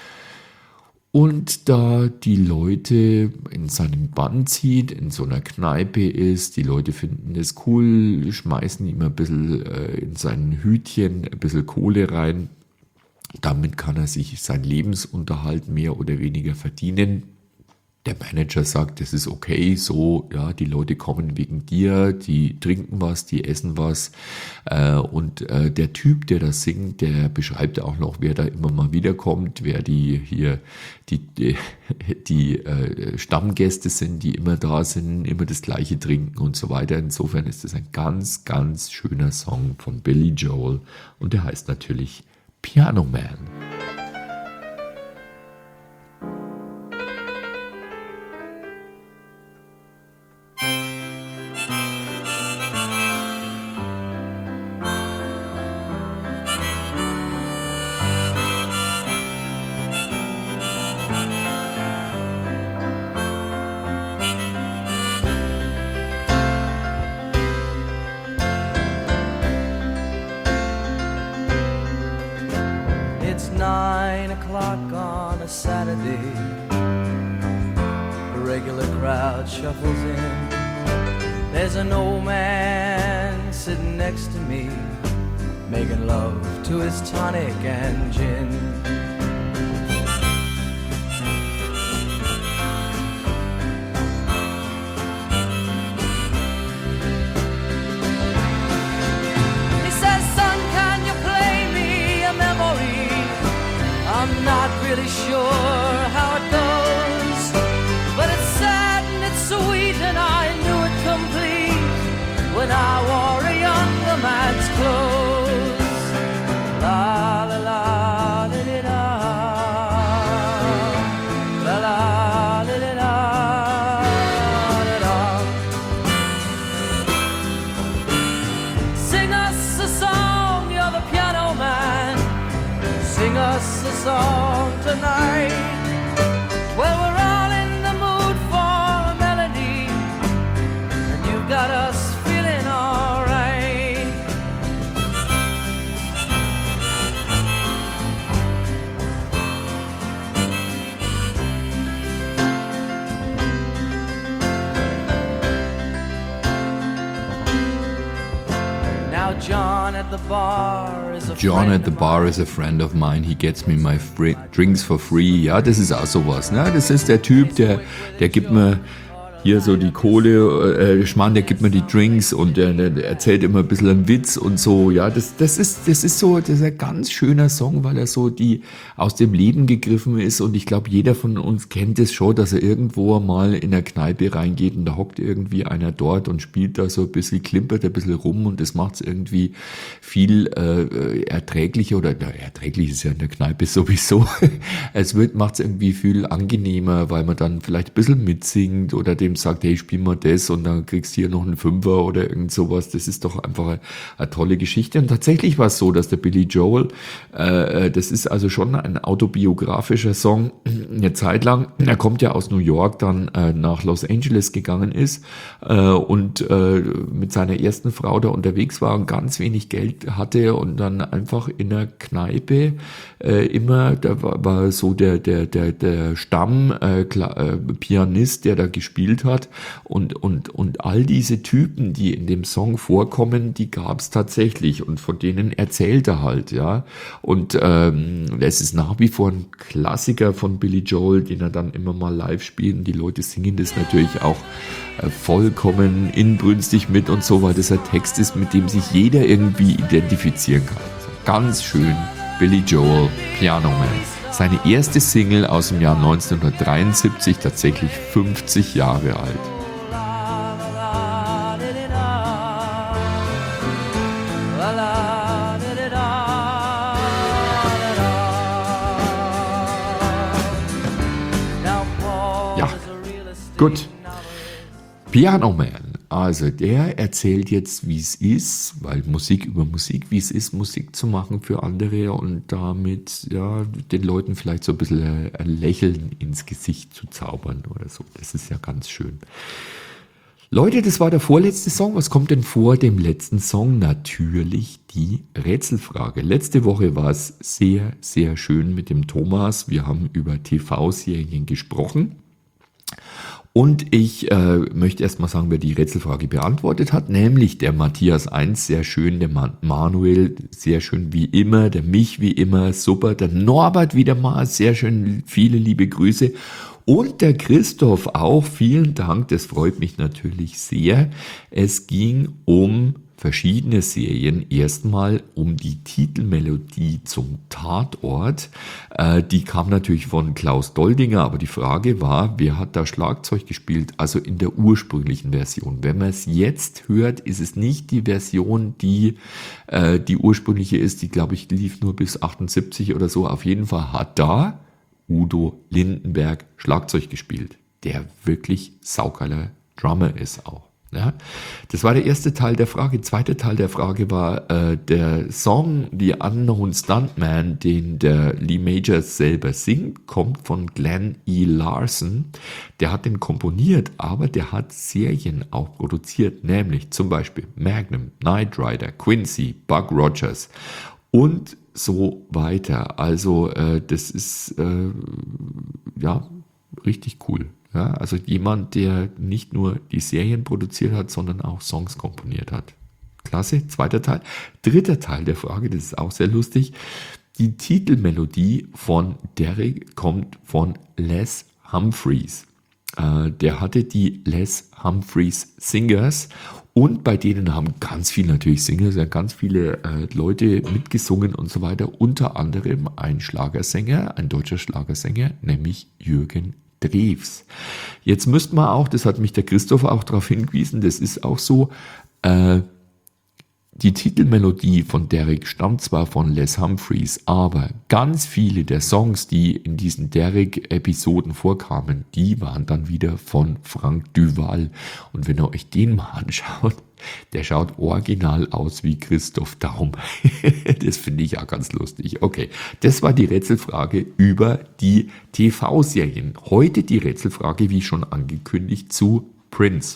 und da die Leute in seinem Band zieht, in so einer Kneipe ist, die Leute finden es cool, schmeißen ihm ein bisschen äh, in sein Hütchen ein bisschen Kohle rein. Damit kann er sich seinen Lebensunterhalt mehr oder weniger verdienen. Der Manager sagt, das ist okay, so, ja, die Leute kommen wegen dir, die trinken was, die essen was. Äh, und äh, der Typ, der das singt, der beschreibt auch noch, wer da immer mal wiederkommt, wer die hier, die, die, die äh, Stammgäste sind, die immer da sind, immer das Gleiche trinken und so weiter. Insofern ist das ein ganz, ganz schöner Song von Billy Joel und der heißt natürlich Piano Man. It's nine o'clock on a Saturday. A regular crowd shuffles in. There's an old man sitting next to me, making love to his tonic and gin. He says, son, can you play me a memory? I'm not really sure how it goes, but it's sad and it's sweet and I knew it complete when I wore a younger man's clothes. La la la li, li, la, la la li, li, la, li, la. Sing us a song, you're the piano man. Sing us a song tonight. Well, we're all in the mood for a melody, and you've got us feeling alright. Now John at the bar is a John friend at the of bar mine. is a friend of mine, he gets me my free drinks for free. Ja, das ist auch sowas, ne? Das ist der Typ, der, der gibt mir hier so die Kohle, äh, Schmarrn, der gibt mir die Drinks und der, der, der erzählt immer ein bisschen einen Witz und so. Ja, das, das ist, das ist so, das ist ein ganz schöner Song, weil er so die aus dem Leben gegriffen ist und ich glaube, jeder von uns kennt es schon, dass er irgendwo mal in eine Kneipe reingeht und da hockt irgendwie einer dort und spielt da so ein bisschen, klimpert ein bisschen rum und das macht es irgendwie viel äh, erträglicher oder na, erträglich ist ja in der Kneipe sowieso. Es wird, macht es irgendwie viel angenehmer, weil man dann vielleicht ein bisschen mitsingt oder dem sagt, hey, spiel mal das und dann kriegst du hier noch einen Fünfer oder irgend sowas. Das ist doch einfach eine, eine tolle Geschichte. Und tatsächlich war es so, dass der Billy Joel, äh, das ist also schon ein autobiografischer Song, eine Zeit lang, er kommt ja aus New York, dann äh, nach Los Angeles gegangen ist äh, und äh, mit seiner ersten Frau da unterwegs war und ganz wenig Geld hatte und dann einfach in der Kneipe äh, immer, da war, war so der, der, der, der Stamm äh, Kla- äh, Pianist, der da gespielt hat und, und, und all diese Typen, die in dem Song vorkommen, die gab es tatsächlich und von denen erzählt er halt, ja. Und ähm, es ist nach wie vor ein Klassiker von Billy Joel, den er dann immer mal live spielt und die Leute singen das natürlich auch äh, vollkommen inbrünstig mit und so, weil das ein Text ist, mit dem sich jeder irgendwie identifizieren kann. Also ganz schön, Billy Joel, Piano Man. Seine erste Single aus dem Jahr neunzehnhundertdreiundsiebzig, tatsächlich fünfzig Jahre alt. Ja, gut. Piano Man, also der erzählt jetzt, wie es ist, weil Musik über Musik, wie es ist, Musik zu machen für andere und damit ja den Leuten vielleicht so ein bisschen ein Lächeln ins Gesicht zu zaubern oder so. Das ist ja ganz schön. Leute, das war der vorletzte Song. Was kommt denn vor dem letzten Song? Natürlich die Rätselfrage. Letzte Woche war es sehr, sehr schön mit dem Thomas. Wir haben über T V-Serien gesprochen. Und ich äh, möchte erst mal sagen, wer die Rätselfrage beantwortet hat, nämlich der Matthias eins, sehr schön, der Man- Manuel, sehr schön wie immer, der Mich wie immer, super, der Norbert wieder mal, sehr schön, viele liebe Grüße Und der Christoph auch, vielen Dank, das freut mich natürlich sehr. Es ging um verschiedene Serien. Erstmal um die Titelmelodie zum Tatort. Äh, die kam natürlich von Klaus Doldinger, aber die Frage war, wer hat da Schlagzeug gespielt? Also in der ursprünglichen Version. Wenn man es jetzt hört, ist es nicht die Version, die äh, die ursprüngliche ist. Die, glaube ich, lief nur bis achtundsiebzig oder so. Auf jeden Fall hat da Udo Lindenberg Schlagzeug gespielt, der wirklich saugeiler Drummer ist auch. Ja, das war der erste Teil der Frage. Zweiter Teil der Frage war äh, der Song The Unknown Stuntman, den der Lee Majors selber singt, kommt von Glenn E. Larson. Der hat den komponiert, aber der hat Serien auch produziert, nämlich zum Beispiel Magnum, Knight Rider, Quincy, Buck Rogers und so weiter. Also äh, das ist äh, ja richtig cool. Ja, also jemand, der nicht nur die Serien produziert hat, sondern auch Songs komponiert hat. Klasse, zweiter Teil. Dritter Teil der Frage, das ist auch sehr lustig. Die Titelmelodie von Derek kommt von Les Humphreys. Äh, der hatte die Les Humphreys Singers und bei denen haben ganz viele natürlich Singers, ja, ganz viele äh, Leute mitgesungen und so weiter. Unter anderem ein Schlagersänger, ein deutscher Schlagersänger, nämlich Jürgen Drews. Jetzt müsste man auch, das hat mich der Christoph auch darauf hingewiesen, das ist auch so, äh, die Titelmelodie von Derek stammt zwar von Les Humphreys, aber ganz viele der Songs, die in diesen Derek-Episoden vorkamen, die waren dann wieder von Frank Duval. Und wenn ihr euch den mal anschaut, der schaut original aus wie Christoph Daum. Das finde ich ja ganz lustig. Okay, das war die Rätselfrage über die T V-Serien. Heute die Rätselfrage, wie schon angekündigt, zu Prince.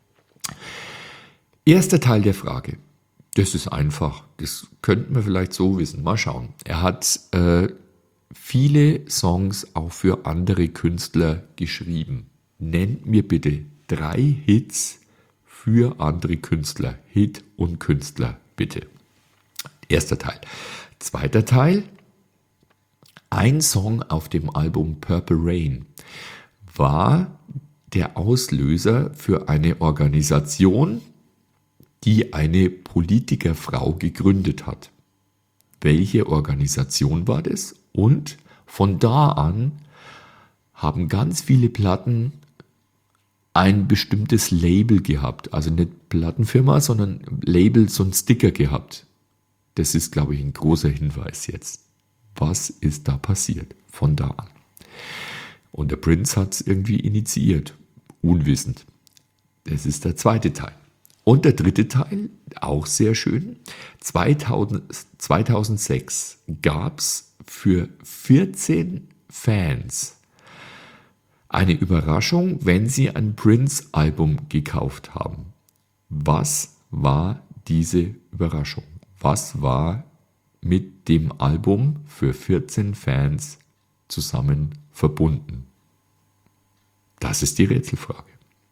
Erster Teil der Frage. Das ist einfach. Das könnten wir vielleicht so wissen. Mal schauen. Er hat äh, viele Songs auch für andere Künstler geschrieben. Nennt mir bitte drei Hits für andere Künstler. Hit und Künstler, bitte. Erster Teil. Zweiter Teil. Ein Song auf dem Album Purple Rain war der Auslöser für eine Organisation, die eine Politikerfrau gegründet hat. Welche Organisation war das? Und von da an haben ganz viele Platten ein bestimmtes Label gehabt. Also nicht Plattenfirma, sondern Label, so ein Sticker gehabt. Das ist, glaube ich, ein großer Hinweis jetzt. Was ist da passiert von da an? Und der Prince hat es irgendwie initiiert. Unwissend. Das ist der zweite Teil. Und der dritte Teil, auch sehr schön, zweitausend, zweitausendsechs gab es für vierzehn Fans eine Überraschung, wenn sie ein Prince-Album gekauft haben. Was war diese Überraschung? Was war mit dem Album für vierzehn Fans zusammen verbunden? Das ist die Rätselfrage.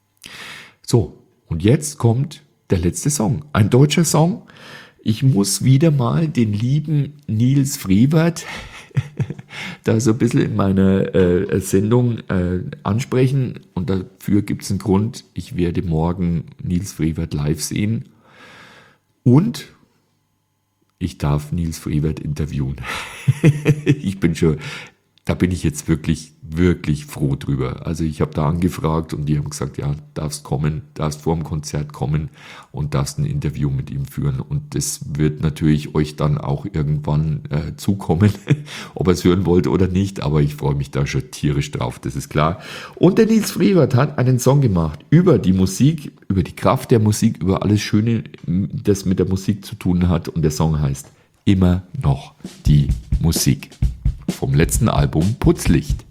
So, und jetzt kommt der letzte Song. Ein deutscher Song. Ich muss wieder mal den lieben Nils Frevert da so ein bisschen in meiner äh, Sendung äh, ansprechen. Und dafür gibt es einen Grund. Ich werde morgen Nils Frevert live sehen. Und ich darf Nils Frevert interviewen. Ich bin schon... Da bin ich jetzt wirklich, wirklich froh drüber. Also ich habe da angefragt und die haben gesagt, ja, darfst kommen, darfst vor dem Konzert kommen und darfst ein Interview mit ihm führen. Und das wird natürlich euch dann auch irgendwann äh, zukommen, ob ihr es hören wollt oder nicht. Aber ich freue mich da schon tierisch drauf, das ist klar. Und der Nils Frevert hat einen Song gemacht über die Musik, über die Kraft der Musik, über alles Schöne, das mit der Musik zu tun hat. Und der Song heißt Immer noch die Musik. Vom letzten Album Putzlicht.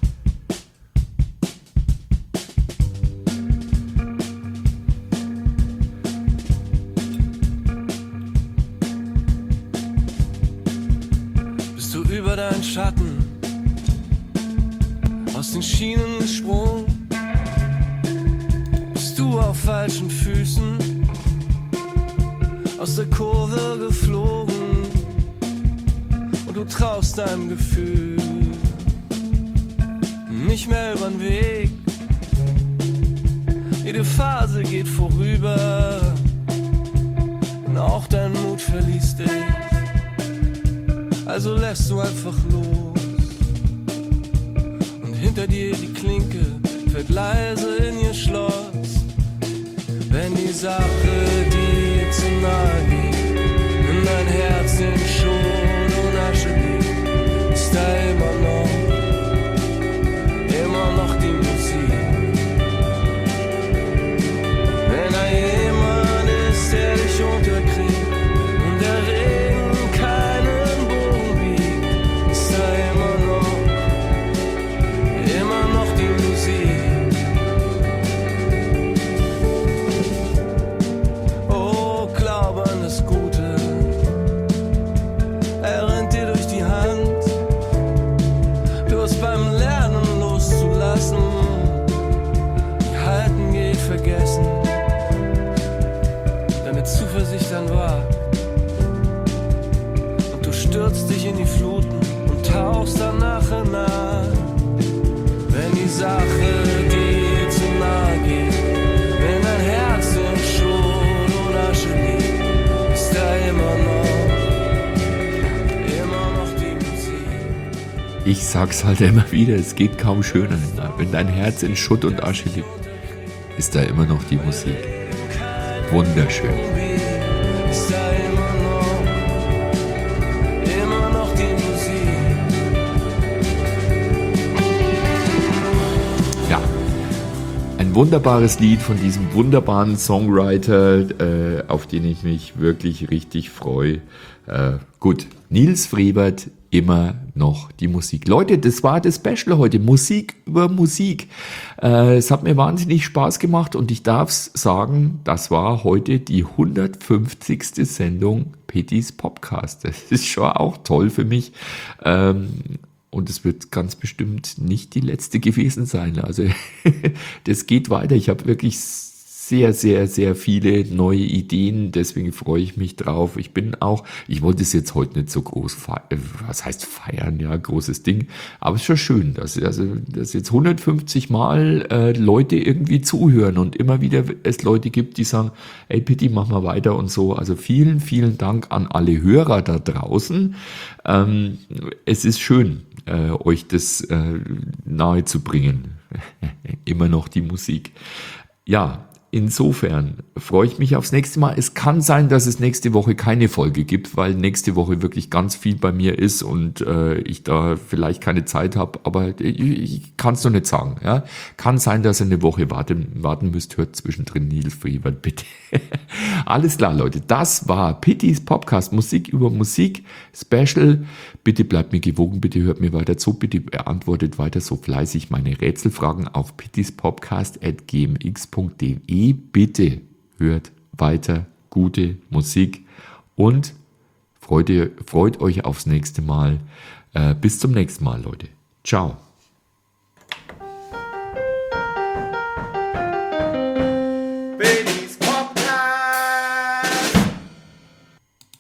Bist du über deinen Schatten aus den Schienen gesprungen? Bist du auf falschen Füßen aus der Kurve geflogen? Du traust deinem Gefühl. nicht mehr übern Weg. Jede Phase geht vorüber und auch dein Mut verließ dich. Also lässt du einfach los und hinter dir die Klinke fällt leise in ihr Schloss. Wenn die Sache dir zu nahe geht, in dein Herz in Schutt und Asche liegt, ist da immer noch, immer noch die Musik. Wenn da jemand ist, der dich unterkriegt und der Regen keinen Bogen biegt, ist da immer noch, immer noch die Musik. Oh, glaub an das Gute, er rennt dir durch die Hand. Du hast beim Lernen loszulassen, die Halten geht vergessen. Deine Zuversicht dann war und du stürzt dich in die Fluten und tauchst dann nach und nach. Wenn die Sache dir zu nahe geht, wenn dein Herz in Schutt und Asche liegt, ist da immer noch, immer noch die Musik. Ich sag's halt immer wieder, es geht kaum schöner. Wenn dein Herz in Schutt und Asche liegt, ist da immer noch die Musik. Wunderschön. Ist da immer noch, immer noch die Musik. Ja, ein wunderbares Lied von diesem wunderbaren Songwriter, äh, auf den ich mich wirklich richtig freue. Äh, gut, Nils Frevert, immer noch die Musik. Leute, das war das Special heute. Musik über Musik. Äh, es hat mir wahnsinnig Spaß gemacht und ich darf sagen, das war heute die hundertfünfzigste Sendung Pittys Podcast. Das ist schon auch toll für mich. Ähm, und es wird ganz bestimmt nicht die letzte gewesen sein. Also das geht weiter. Ich habe wirklich sehr, sehr, sehr viele neue Ideen, deswegen freue ich mich drauf. Ich bin auch, ich wollte es jetzt heute nicht so groß feiern, was heißt feiern, ja, großes Ding, aber es ist schon schön, dass, also, dass jetzt hundertfünfzig Mal äh, Leute irgendwie zuhören und immer wieder es Leute gibt, die sagen, ey Pitti, mach mal weiter und so. Also vielen, vielen Dank an alle Hörer da draußen. Ähm, es ist schön, äh, euch das äh, nahe zu bringen. Immer noch die Musik. Ja, insofern freue ich mich aufs nächste Mal. Es kann sein, dass es nächste Woche keine Folge gibt, weil nächste Woche wirklich ganz viel bei mir ist und äh, ich da vielleicht keine Zeit habe, aber ich, ich kann es noch nicht sagen. Ja? Kann sein, dass ihr eine Woche warten, warten müsst. Hört zwischendrin Nils Frevert, bitte. Alles klar, Leute. Das war Pittys Podcast, Musik über Musik Special. Bitte bleibt mir gewogen, bitte hört mir weiter zu, bitte beantwortet weiter so fleißig meine Rätselfragen auf pittyspodcast at gmx punkt de. Bitte hört weiter gute Musik und freut, ihr, freut euch aufs nächste Mal. Äh, bis zum nächsten Mal, Leute. Ciao.